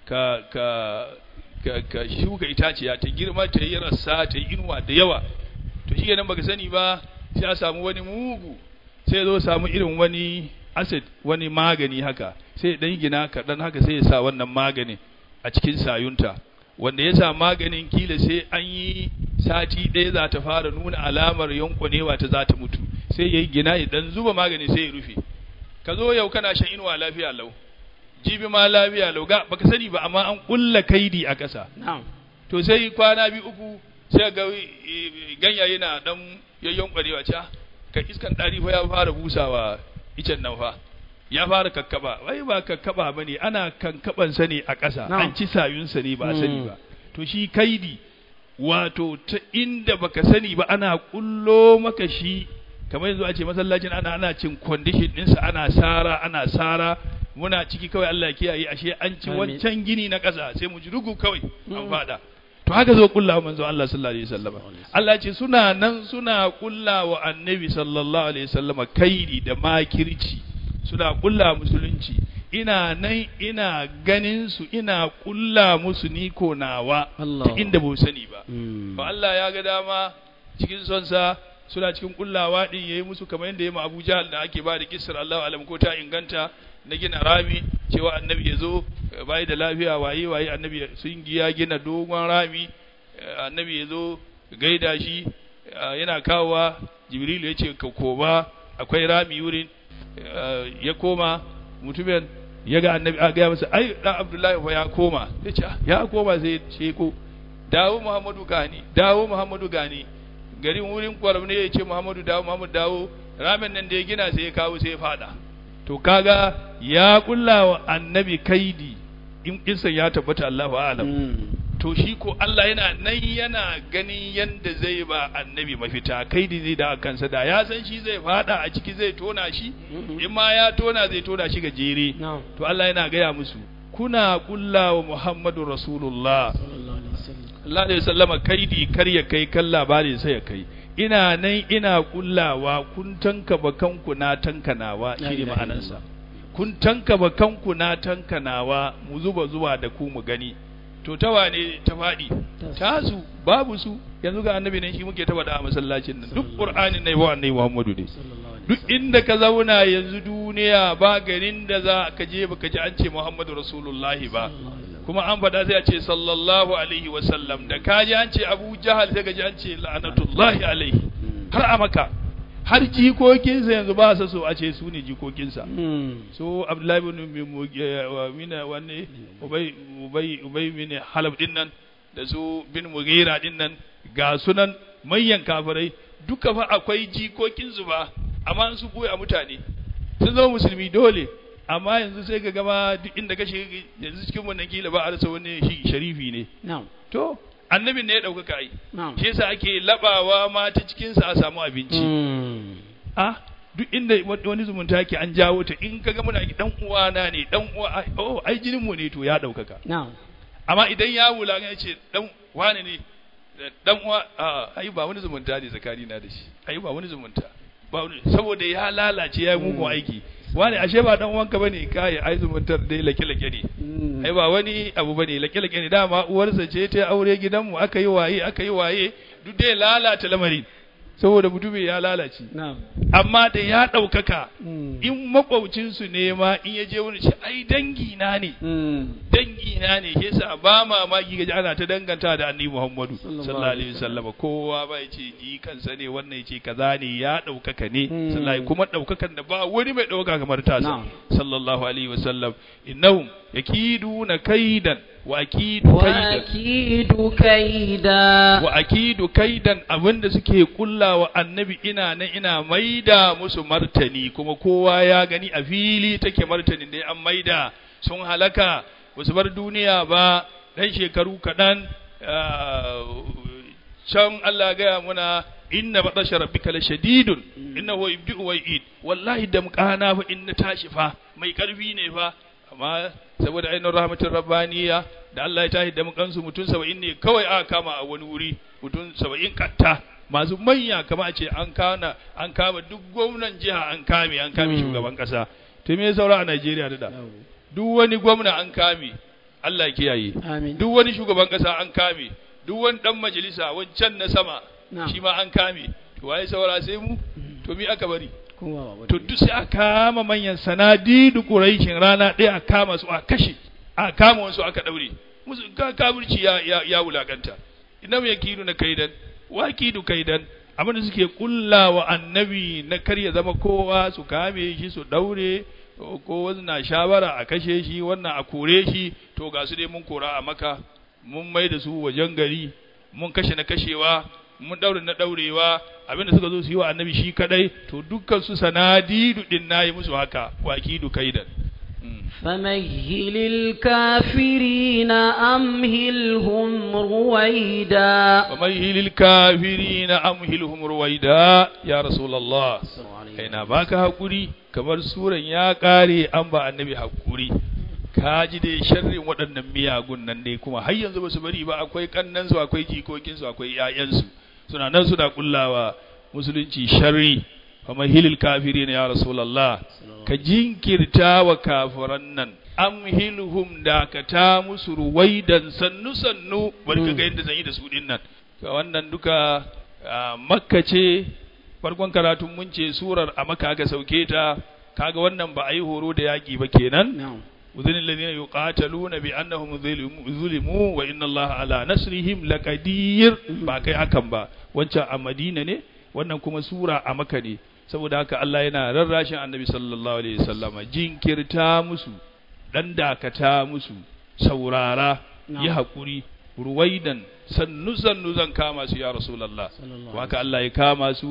S1: ka shuka itaciya ta girma ta yi rassa ta yi inuwa da yawa to shi kenan baka sani ba sai a samu wani mugu sai zo samu irin wani acid wani magani haka sai dan gina kaɗan haka sai ya sa wannan magani a cikin sayunta wanda ya sa maganin kila sai an yi sati ɗaya za ta fara nuna alamar yankunewa ta za ta mutu sai ya yi gina ya dan zuba magani sai ya rufe ka zo yau kana shan inuwa lafiya lau jibi ma lafiya lau ga baka sani ba amma an kulla kaidi a ƙasa to sai kwana biyu uku sai ga ganyaye na dan yayyon kwarewa ca ka iskan ɗari fa ya fara busawa icen nan fa ya fara kakkaba wai ba kakkaba bane ana kankaban sa ne a ƙasa an ci sayun sa ne ba sani ba to shi kaidi wato ta inda baka sani ba ana kullo maka shi kamar yanzu a ce masallacin ana cin condition ɗinsa ana sara muna ciki kawai Allah ya kiyaye ashe an ci wancan gini na ƙasa sai mu ji rugu kawai an fada to haka zo kullawa manzo Allah sallallahu alaihi wasallam Allah ce suna nan suna kullawa annabi sallallahu alaihi wasallam kaidi da makirci suna kulla musulunci ina nan ina ganin su ina kulla musu ni ko nawa ta inda ba sani ba to Allah ya ga dama cikin sonsa suna cikin kullawa din yayi musu kamar yadda yayi ma Abu Jahal da ake ba da kissar Allahu alam ko ta inganta na gina rami cewa annabi yazo bai da lafiya waye annabi sun giya gina dogon rami annabi yazo gaida shi yana kawowa Jibril ya ce ka koma akwai rami wurin ya koma mutumin ya ga annabi a ga masa ai dan Abdullahi fa ya koma ya koma sai ce ko dawo Muhammadu gani garin wurin kwaram ne ya ce Muhammadu dawo ramin nan da ya gina sai ya kawo sai ya fada to kaga ya kulla wa annabi kaidi in kisan ya tabbata Allahu a'lam to shi ko Allah yana nan yana ganin yanda zai ba annabi mafita kaidi zai da kansa da ya san shi zai fada a ciki zai tona shi in ma ya tona zai tona shi gajere to Allah yana gaya musu kuna kulla wa Muhammadu Rasulullah sallallahu alaihi wasallam kaidi kar ya kai kan labarin sai ya kai ina nan ina kullawa kun tanka bakanku na tankanawa shine ma'anarsa kun tanka bakanku na tankanawa mu zuba da ku mu gani to tawa ne ta faɗi tasu babu su yanzu ga annabi nan shi muke ta faɗa a masallacin nan duk qur'anin ne wa annabi Muhammadu ne duk inda ka zauna yanzu duniya ba garin da za ka je baka ji an ce Muhammadu Rasulullahi ba kuma an faɗa sai a ce sallallahu alaihi wa sallam da ka ji an ce Abu Jahal sai ka ji an ce la'anatullahi alaihi har a Makka har jikokinsa yanzu ba sa so a ce su ne jikokinsa so Abdullahi bin mina wanne ubay bin Halab din nan da su bin Mughira din nan ga sunan manyan kafirai duka fa akwai jikokinsu ba amma su boye a mutane sun zama musulmi dole amma yanzu sai ka gama duk inda ka shiga yanzu cikin wannan kila ba a rasa wani shi sharifi ne to annabin ne ya ɗaukaka ai shi yasa ake labawa ma ta cikinsa a samu abinci duk inda wani zumunta ke an jawo ta in kaga muna dan uwana ne dan uwa ai jinin mu ne to ya ɗaukaka amma idan ya wula ya ce dan wane ne dan uwa ai ba wani zumunta ne zakari na da shi ai ba wani zumunta ba wani saboda ya lalace ya mugun aiki wani ashe ba dan uwanka bane kai ai zumuntar dai lake-lake ne ai ba wani abu bane lake-lake ne dama uwarsa ce ta aure gidanmu aka yi waye duk dai lalata lamarin saboda mutumin ya lalace amma da ya ɗaukaka in makwaucinsu ne ma in ya je wani ce ai dangi na ne yasa ba mamaki gaji ana ta danganta da annabi Muhammadu sallallahu alaihi wasallam kowa ba ya ce ji kansa ne wannan ya ce kaza ne ya ɗaukaka ne sallallahu kuma ɗaukakan da ba wani mai ɗauka kamar tasa sallallahu alaihi wasallam innahum yakiduna kaidan wa akidu kaidan abinda suke kullawa annabi ina nan ina maida musu martani kuma kowa ya gani a fili take martanin dai an maida sun halaka basu bar duniya ba dan shekaru kadan can Allah gaya muna inna batasha rabbika la shadidun innahu yubdi'u wa yu'id wallahi damqana fa inna tashi fa mai karfi ne fa amma saboda ainihin rahmatin rabbaniya da Allah ya tashi da mukansu mutum 70 ne kawai aka kama a wani wuri mutum 70 katta masu manya kama a ce an kama duk gwamnan jiha an kame shugaban kasa to me saura a Najeriya da duk wani gwamna an kame Allah ya kiyaye duk wani shugaban kasa an kame duk wani dan majalisa wancan na sama shi ma an kame to waye saura sai mu to me aka bari to duk sai aka kama manyan sanadidu Quraishin rana ɗaya aka kama su a kashe aka kama wasu aka daure musu kafirci ya wulakanta inam yakidu na kaidan wakidu kaidan abinda suke kullawa annabi na kar ya zama kowa su kame shi su daure ko wasu na shawara a kashe shi wannan a kore shi to ga su dai mun kora a Maka mun mai da su wajen gari mun kashe na kashewa mun daure na daurewa abinda suka zo su yi wa annabi shi kadai to dukkan su sanadidu din nayi musu haka wakidu kaidan
S3: فمهل الكافرين أمهلهم رويدا
S1: فمهل الكافرين أمهلهم رويدا يا رسول الله ina baka hakuri kamar suran ya kare an ba annabi hakuri kaji dai sharrin waɗannan miyagun nan ne kuma har yanzu basu bari ba akwai kannan su akwai jikokin su akwai ƴaƴan su suna nan suna kullawa musulunci sharri famahilil kafirin ya rasulullah ka jinkirta wa kafiran nan amhilhum dakata musu ruwaidan sannu barka ga yadda zan yi da su din nan wannan duka Makka ce farkon karatun mun ce surar a Makka aka sauke ta kaga wannan ba a yi horo da yaki ba kenan udhina alladhina yuqataluna bi annahum zulimu wa inna allaha ala nasrihim laqadir ba kai hakan ba wancan a Madina ne wannan kuma sura a Makka ne saboda haka Allah yana rarrashin annabi sallallahu alaihi wasallama jinkirta musu dan dakata musu saurara yi hakuri ruwaidan sannu zan kama su ya rasulullah haka Allah ya kama su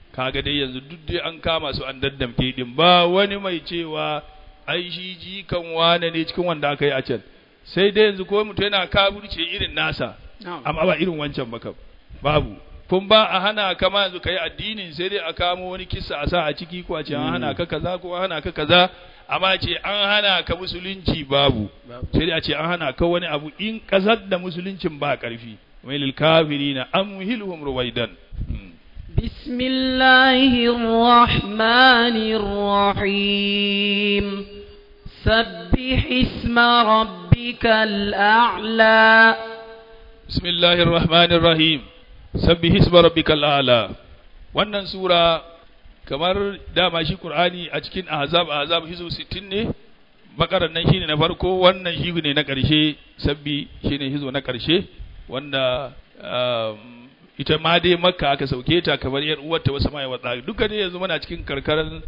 S1: kaga dai yanzu duk dai an kama su an daddamke din ba wani mai cewa ai shi jikan wane ne cikin wanda aka yi a can sai dai yanzu ko mutum yana kafirce irin nasa amma ba irin wancan ba kam babu kun ba a hana ka ma yanzu kai addinin sai dai a kamo wani kissa a sa a ciki ko a ce an hana ka kaza ko an hana ka kaza amma ce an hana ka musulunci babu sai dai a ce an hana ka wani abu in kasar da musuluncin ba karfi wai lil kafirina amhilhum ruwaidan
S3: بسم الله الرحمن الرحيم سبح اسم ربك الأعلى
S1: بسم الله الرحمن الرحيم سبح اسم ربك الأعلى wannan sura kamar dama shi Qur'ani a cikin ahzab hizo 60 ne bakaran nan shine na farko wannan shi ne na ƙarshe sabbi shine hizo na ƙarshe wanda ita ma dai makka aka sauke ta kamar yar uwarta wasu mai wata duka ne yanzu muna cikin karkarar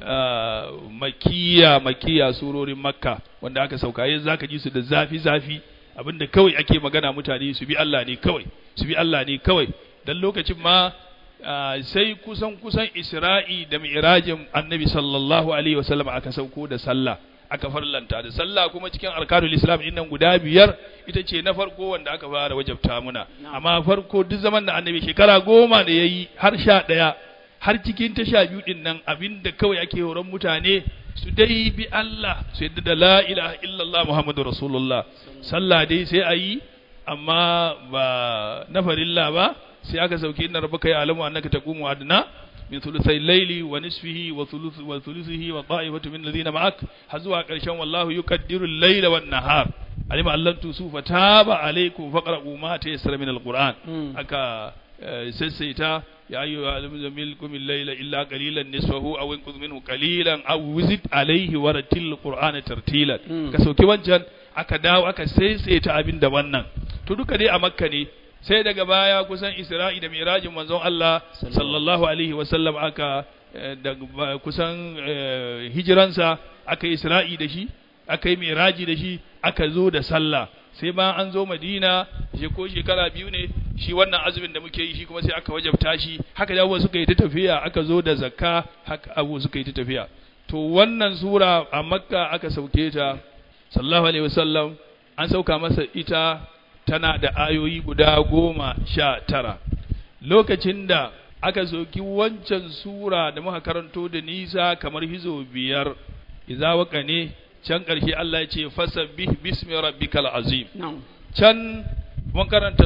S1: makiya surorin makka wanda aka sauka yanzu zaka ji su da zafi abinda kawai ake magana mutane su bi Allah ne kawai dan lokacin ma sai kusan Isra'i da Mi'rajin Annabi sallallahu alaihi wasallam aka sauko da sallah aka farlanta da sallah kuma cikin arkanul islam din nan guda 5 ita ce na farko wanda aka fara wajabta muna amma farko duk zaman da Annabi shekara 10 da yayi har 11 har cikin ta 12 din nan abinda kawai ake horon mutane su dai bi Allah su yadda da la ilaha illallah muhammadur rasulullah sallah dai sai ayi amma ba na farilla ba sai aka sauke inna rabbaka ya'lamu annaka taqumu adna min thuluthai layli wa nisfihi wa thuluthihi wa ta'ifatu min alladhina ma'ak hazwa karshen wallahu yuqaddiru al-layla wan nahar alima allan tusufa taba alaykum faqra'u ma tayassara min al-qur'an aka sassaita ya ayyuha al-muzammil qum al-layla illa qalilan nisfahu aw inqudh minhu qalilan aw zid alayhi wa rattil qur'ana tartilan ka sauke wancan aka dawo aka saisaita abinda wannan to duka dai a makka ne sai daga baya kusan Isra'i da Mi'rajin manzon Allah sallallahu alaihi wasallam aka da kusan hijiransa aka Isra'i da shi aka yi Mi'raji da shi aka zo da sallah sai ba an zo Madina shi ko shekara 2 ne shi wannan azumin da muke yi shi kuma sai aka wajabta shi haka da suka yi ta tafiya aka zo da zakka haka abu suka yi ta tafiya to wannan sura a Makka aka sauke ta sallallahu alaihi wasallam an sauka masa ita tana da ayoyi guda 19 lokacin da aka soki wancan sura da muka karanto da nisa kamar hizo 5 idza waka ne can ƙarshe Allah ya ce fasabbih bismi rabbikal azim can mun karanta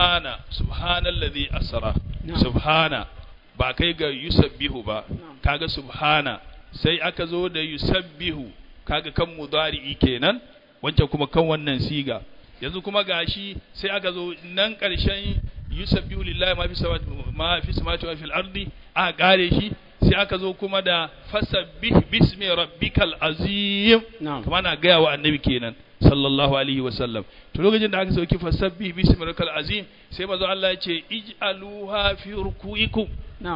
S1: subhanallazi asra subhana ba kai ga yusabbihu ba kaga subhana sai aka zo da yusabbihu kaga kan mudari'i kenan wancan kuma kan wannan siga yanzu kuma gashi sai aka zo nan ƙarshen yusabbihu lillahi ma fi samawati wa fil ardi a gare shi sai aka zo kuma da fasabbih bismi rabbikal azim kuma na gaya wa annabi kenan sallallahu alaihi wa sallam to lokacin da aka sauki fasabbih bismi rabbikal azim sai manzo Allah ya ce ij'aluha fi ruku'ikum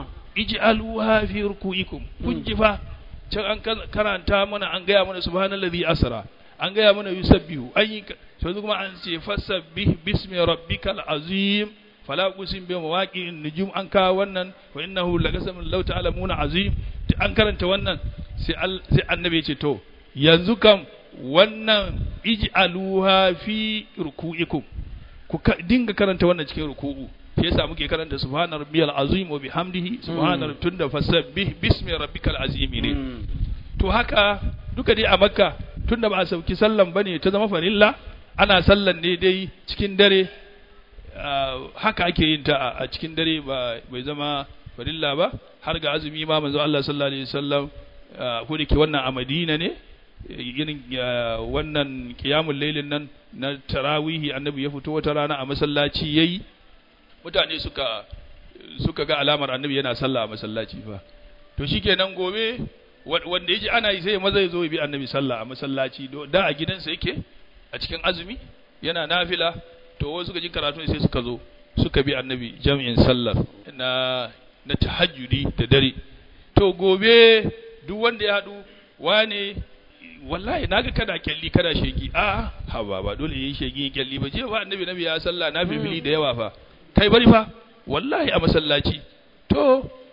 S1: ij'aluha fi ruku'ikum kun ji fa can an karanta mana an gaya mana subhanallazi asra an gaya mana yusabbihu ayi sai kuma an ce fasabbih bismi rabbikal azim fala qusim bi mawaqi'in nujum an ka wannan wa innahu laqasamun law ta'lamuna azim an karanta wannan sai annabi ya ce to yanzu kam wannan ij'aluha fi ruku'ikum ku dinga karanta wannan cikin ruku'u sai yasa muke karanta subhana rabbiyal azim wa bihamdihi subhana tunda fasabbih bismi rabbikal azim ne to haka duka dai a makka tunda ba a sauki sallan bane ta zama farilla ana sallan ne dai cikin dare haka ake yin ta a cikin dare bai zama farilla ba har ga azumi ma manzo Allah sallallahu alaihi wasallam ko da ke wannan a Madina ne irin wannan qiyamul lailin nan na tarawihi annabi ya fito wata rana a masallaci yayi mutane suka ga alamar annabi yana sallah a masallaci fa to shikenan gobe wanda yaji ana yi sai maza ya zo ya bi annabi sallah a masallaci da a gidansa yake a cikin azumi yana nafila to wasu suka ji karatu sai suka zo suka bi annabi jami'in sallar na tahajjudi da dare to gobe duk wanda ya hadu wane wallahi naga kada kyalli kada shegi ha ba dole yayi shegi kyalli ba je ba annabi ya sallah na fili da yawa fa kai bari fa wallahi a masallaci to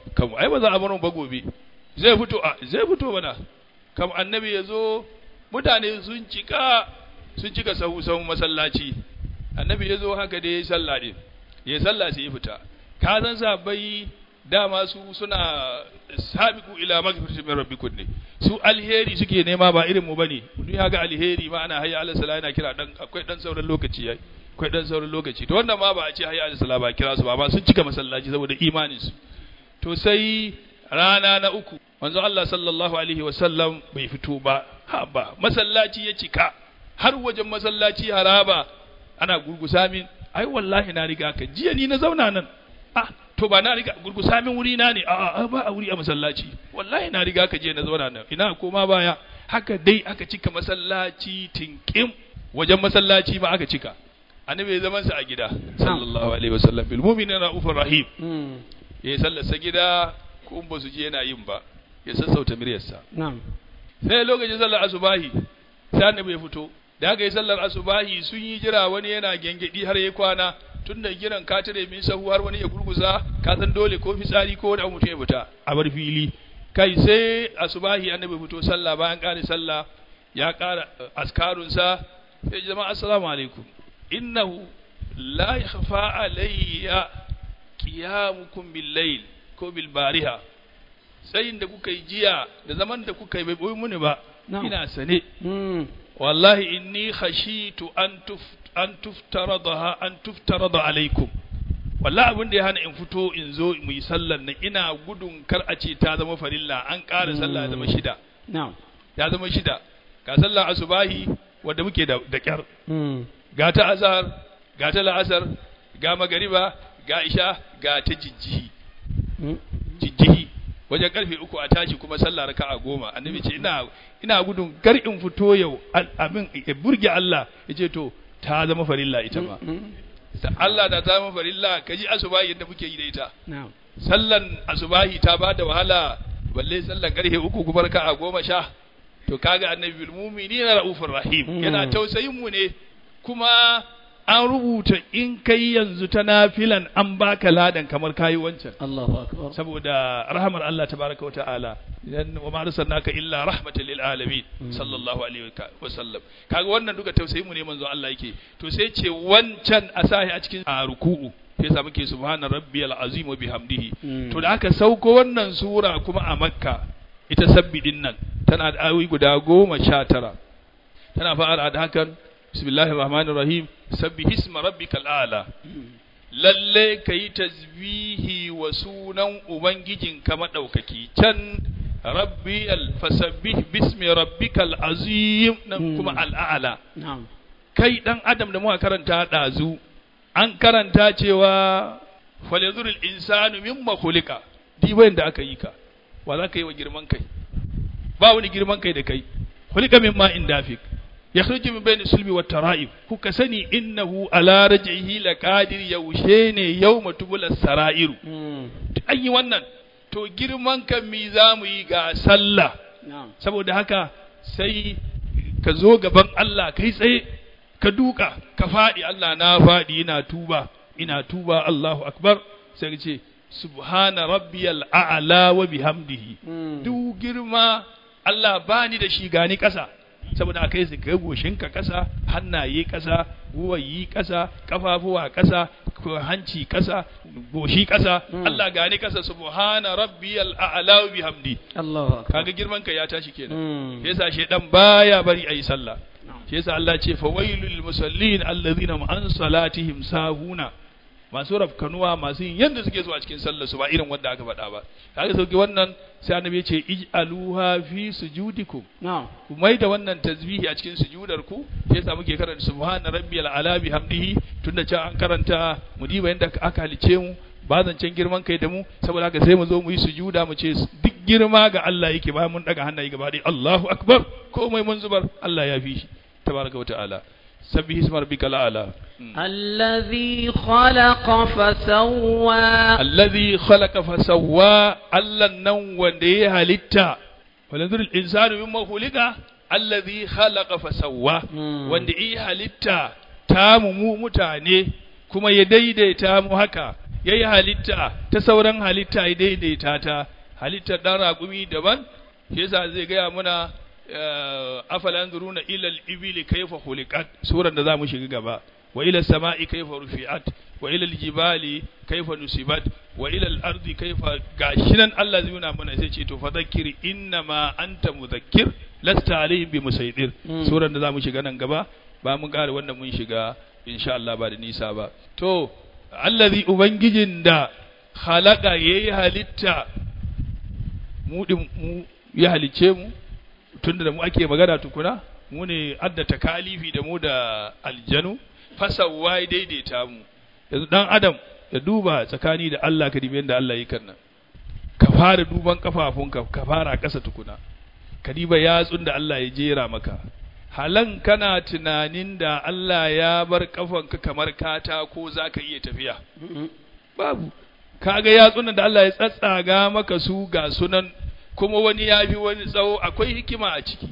S1: kam ai ba za a bar mu ba gobe zai fito bana kam annabi ya zo mutane sun cika sahun masallaci annabi ya zo haka da ya sallah din ya sallah sai ya fita ka san sahabbai dama su suna sabiqu ila magfiratin min rabbikum ne su alheri suke nema ba irin mu bane mun ya ga alheri ma ana hayya ala sala yana kira dan akwai dan sauran lokaci yayi akwai dan sauran lokaci to wannan ma ba a ce hayya ala sala ba kira su ba sun cika masallaci saboda imanin su to sai rana na uku manzo Allah sallallahu alaihi wasallam bai fito ba ba masallaci ya cika har wajen masallaci haraba ana gurgusa min ai wallahi na riga ka jiya ni na zauna nan to ba na riga gurgusa min wuri na ne ba a wuri a masallaci wallahi na riga ka je na zauna nan ina koma baya haka dai aka cika masallaci tinkim wajen masallaci ma aka cika annabi ya zaman sa a gida sallallahu alaihi wasallam bil mu'minina raufur rahim ya sallarsa gida ko ba su je yana yin ba ya sassauta miryarsa na'am sai lokacin sallar asubahi sai annabi ya fito da aka yi sallar asubahi sun yi jira wani yana gengedi har ya kwana tun da giran ka tare min sahu har wani ya gurguza ka san dole ko fitsari ko wani mutum ya fita a bar fili kai sai asubahi annabi fito sallah bayan ƙare sallah ya ƙara askarunsa sai jama'a assalamu alaikum innahu la yakhfa alayya qiyamukum bil layl ko bil bariha tsayin da kuka yi jiya da zaman da kuka yi bai boye muni ba ina sane wallahi inni khashitu an tuftarada alaikum wallahi abin da ya hana in fito in zo mu yi sallar nan ina gudun kar a ce ta zama farilla an ƙara sallah ya zama shida ya zama shida ga sallar asubahi wanda muke da kyar ga ta azhar ga ta la'asar ga magariba ga isha ga ta jijjihi wajen karfe 3 a tashi kuma sallah raka'a 10 annabi ce ina gudun kar in fito yau abin ya burge Allah yace to ta zama farilla ita ma ta Allah da ta zama farilla kaji asubahi yadda muke yi da ita sallan asubahi ta bada wahala balle sallan karfe 3 kuma raka'a 10 to kaga annabi bil mu'minina raufur rahim yana tausayin mu ne kuma an rubuta in kai yanzu ta nafilan an baka ladan kamar kayi wancan Allahu akbar saboda rahmar Allah tabaraka wa ta'ala idan wa ma arsalnaka illa rahmatan lil alamin sallallahu alaihi wa sallam kaga wannan duka tausayi mu ne manzo Allah yake to sai ce wancan asahi a cikin ruku'u sai sa muke subhana rabbiyal azim wa bihamdihi to da aka sauko wannan sura kuma a makka ita sabbidin nan tana da ayoyi guda 19 tana fara da hakan bismillahir rahmanir rahim sabbih isma rabbikal a'la lalle kai tasbihi wa sunan ubangijinka madaukaki can rabbiyal fasabbih bismi rabbikal azim nan kuma al'ala kai dan adam da muka karanta dazu an karanta cewa falyanzurul insanu mimma khuliqa dibayin da aka yi ka wa za ka yi wa girman kai ba wani girman kai da kai khuliqa mimma indafik yakhruju min bayni sulbi wat tara'ib kuka sani innahu ala raj'ihi laqadir yaushe ne yawma tubulas sara'iru an yi wannan to girman kan mi zamu yi ga sallah saboda haka sai ka zo gaban Allah kai tsaye ka duka ka fadi Allah na fadi ina tuba Allahu akbar sai ka ce subhana rabbiyal a'la wa bihamdihi du girma Allah bani da shi gani kasa saboda akai su kai goshinka kasa hannaye kasa guwayi kasa kafafuwa kasa hanci kasa goshi kasa Allah gane kasa subhana rabbiyal a'la wa bihamdi Allahu akbar kaga girman ka ya tashi kenan yasa shedan baya bari ayi sallah yasa Allah ce fawailul musallin alladhina an salatihim sahuna masu rafkanuwa masu yin yanda suke so a cikin sallar su ba irin wanda aka faɗa ba kaga sauki wannan sai annabi ya ce ij'aluha fi sujudikum ku mai da wannan tasbihi a cikin sujudar ku sai sa muke karanta subhana rabbiyal ala bihamdihi tunda cewa an karanta mu diba yanda aka halice mu ba zancen girman kai da mu saboda haka sai mu zo mu yi sujuda mu ce duk girma ga Allah yake ba mun daga hannaye gaba dai Allahu akbar komai mun zubar Allah ya fi shi tabaraka wa ta'ala سبح اسم ربك الأعلى
S3: الذي خلق فسوى
S1: الذي خلق فسوى الله النوم وندي هلتا ولنظر الإنسان مما خلق الذي خلق فسوى وندي هلتا تامو متاني كما يديد تامو هكا yayi halitta ta sauran halitta ya daidaita ta halittar dan raƙumi daban shi yasa zai gaya muna afalan zuruna ilal ibili kaifa khuliqat suran da zamu shiga gaba wa ila samai kaifa rufi'at wa ila aljibali kaifa nusibat wa ila al-ardi kaifa gashinan Allah zai nuna mana sai ce to fadhakkir innama anta mudhakkir lasta alayhim bimusaydir suran da zamu shiga nan gaba ba mun kare wannan mun shiga insha Allah ba da nisa ba to allazi ubangijin da khalaqa yayi halitta mu ya halice mu tunda da mu ake magana tukuna mu ne adda takalifi da mu da aljanu fasawa daidaita mu yanzu dan adam ya duba tsakani da Allah ka dibe da Allah yi kan nan ka fara duban kafafunka ka fara kasa tukuna ka diba yatsun da Allah ya jera maka halan kana tunanin da Allah ya bar kafanka kamar katako zaka iya tafiya babu kaga yatsun da Allah ya tsatsaga maka su ga sunan kuma wani ya fi wani tsawo akwai hikima a ciki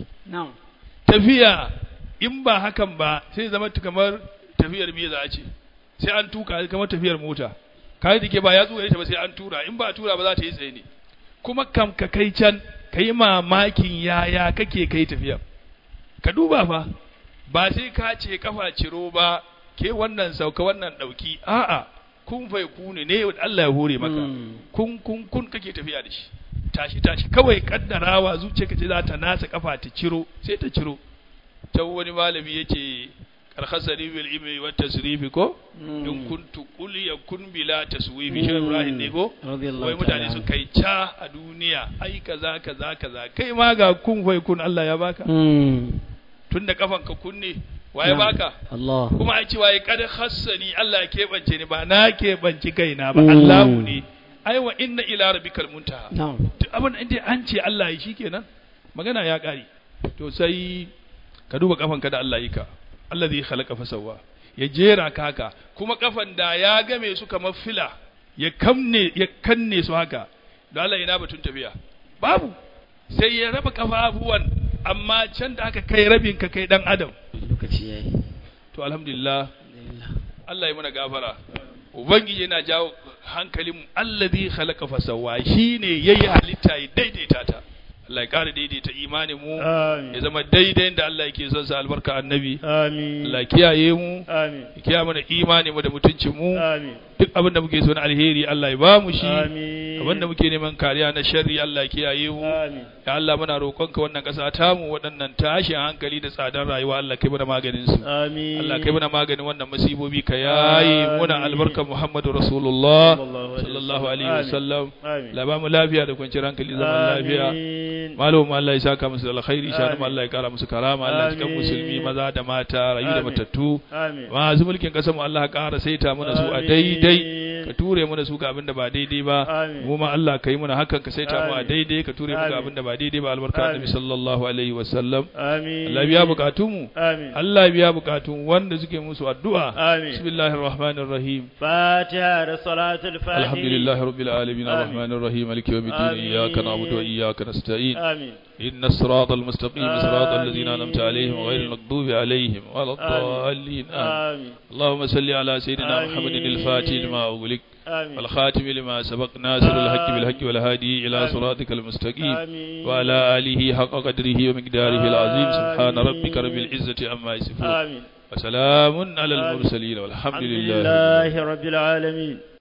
S1: tafiya in ba hakan ba sai zama kamar tafiyar me za a ce sai an tuka kamar tafiyar mota kai dake ba ya tsuga ita ba sai an tura in ba tura ba za ta yi tsaye ne kuma kam ka kai can kai mamakin yaya kake kai tafiya ka duba fa ba sai ka ce kafa ciro ba ke wannan sauka wannan dauki a'a kun fai kune ne Allah ya hore maka kun kake tafiya da shi tashi kawai kaddarawa zuciyarka ce za ta nasa kafa ta ciro sai ta ciro ta wani malami yake karkhasari bil ilmi wa tasrifi ko in kuntu qul yakun bila taswifi shi Ibrahim ne ko wai mutane su kai ca a duniya ai kaza kai ma ga kun fai kun Allah ya baka tunda kafanka kunne waye baka Allah kuma ai ce waye kad khassani Allah ya kebance ni ba na kebanci kaina ba Allahu ne ai wa inna ila rabbikal muntaha duk abin da an ce Allah yi shikenan magana ya kare to sai ka duba kafanka da Allah yi ka allazi khalaqa fasawwa ya jera kaka kuma kafan da ya game su kamar fila ya kanne su haka da Allah ina batun tafiya babu sai ya raba kafafuwan amma can da aka kai rabin ka kai dan adam lokaci yayi to alhamdulillah Allah ya muna gafara ubangiji yana jawo hankalin allazi khalaqa fasawwa shine yayi halitta ya daidaita ta Allah ya kare daidaita imanin mu ya zama daidai da Allah yake son sa albarka annabi amin Allah kiyaye mu amin kiyaye mana imani mu da mutuncin mu amin duk abin da muke so na alheri Allah ya ba mu shi amin abin da muke neman kariya na sharri Allah ya kiyaye mu amin ya Allah muna roƙonka wannan ƙasa ta mu waɗannan tashin hankali da tsadar rayuwa Allah kai mana maganin su amin Allah kai mana maganin wannan musibobi ka yayi muna albarka Muhammadu Rasulullah sallallahu alaihi wasallam la ba mu lafiya da kwanciyar hankali zaman lafiya malum Allah ya saka musu alkhairi shanu Allah ya kara musu karama Allah ya cikan musulmi maza da mata rayu da matattu masu mulkin kasar mu Allah ya kara saita mana su a daidai ka ture mana su ga abinda ba daidai ba mu ma Allah ka yi mana hakan ka saita mu a daidai ka ture mu ga abinda ba daidai ba albarka annabi sallallahu alaihi wasallam amin Allah biya bukatun mu amin Allah biya bukatun wanda suke musu addu'a bismillahir rahmanir rahim fatiha da salatul fatiha alhamdulillahi rabbil alamin arrahmanir rahim maliki yawmiddin iyyaka na'budu wa iyyaka nasta'in آمين إن الصراط المستقيم صراط الذين أنعمت عليهم غير المغضوب عليهم ولا الضالين آمين اللهم صل على سيدنا محمد الفاتح لما أغلق والخاتم لما سبق ناصر الحق بالحق والهادي إلى صراطك المستقيم وعلى آله حق قدره ومقداره العظيم سبحان ربك رب العزة عما يصفون وسلام على المرسلين والحمد لله رب العالمين.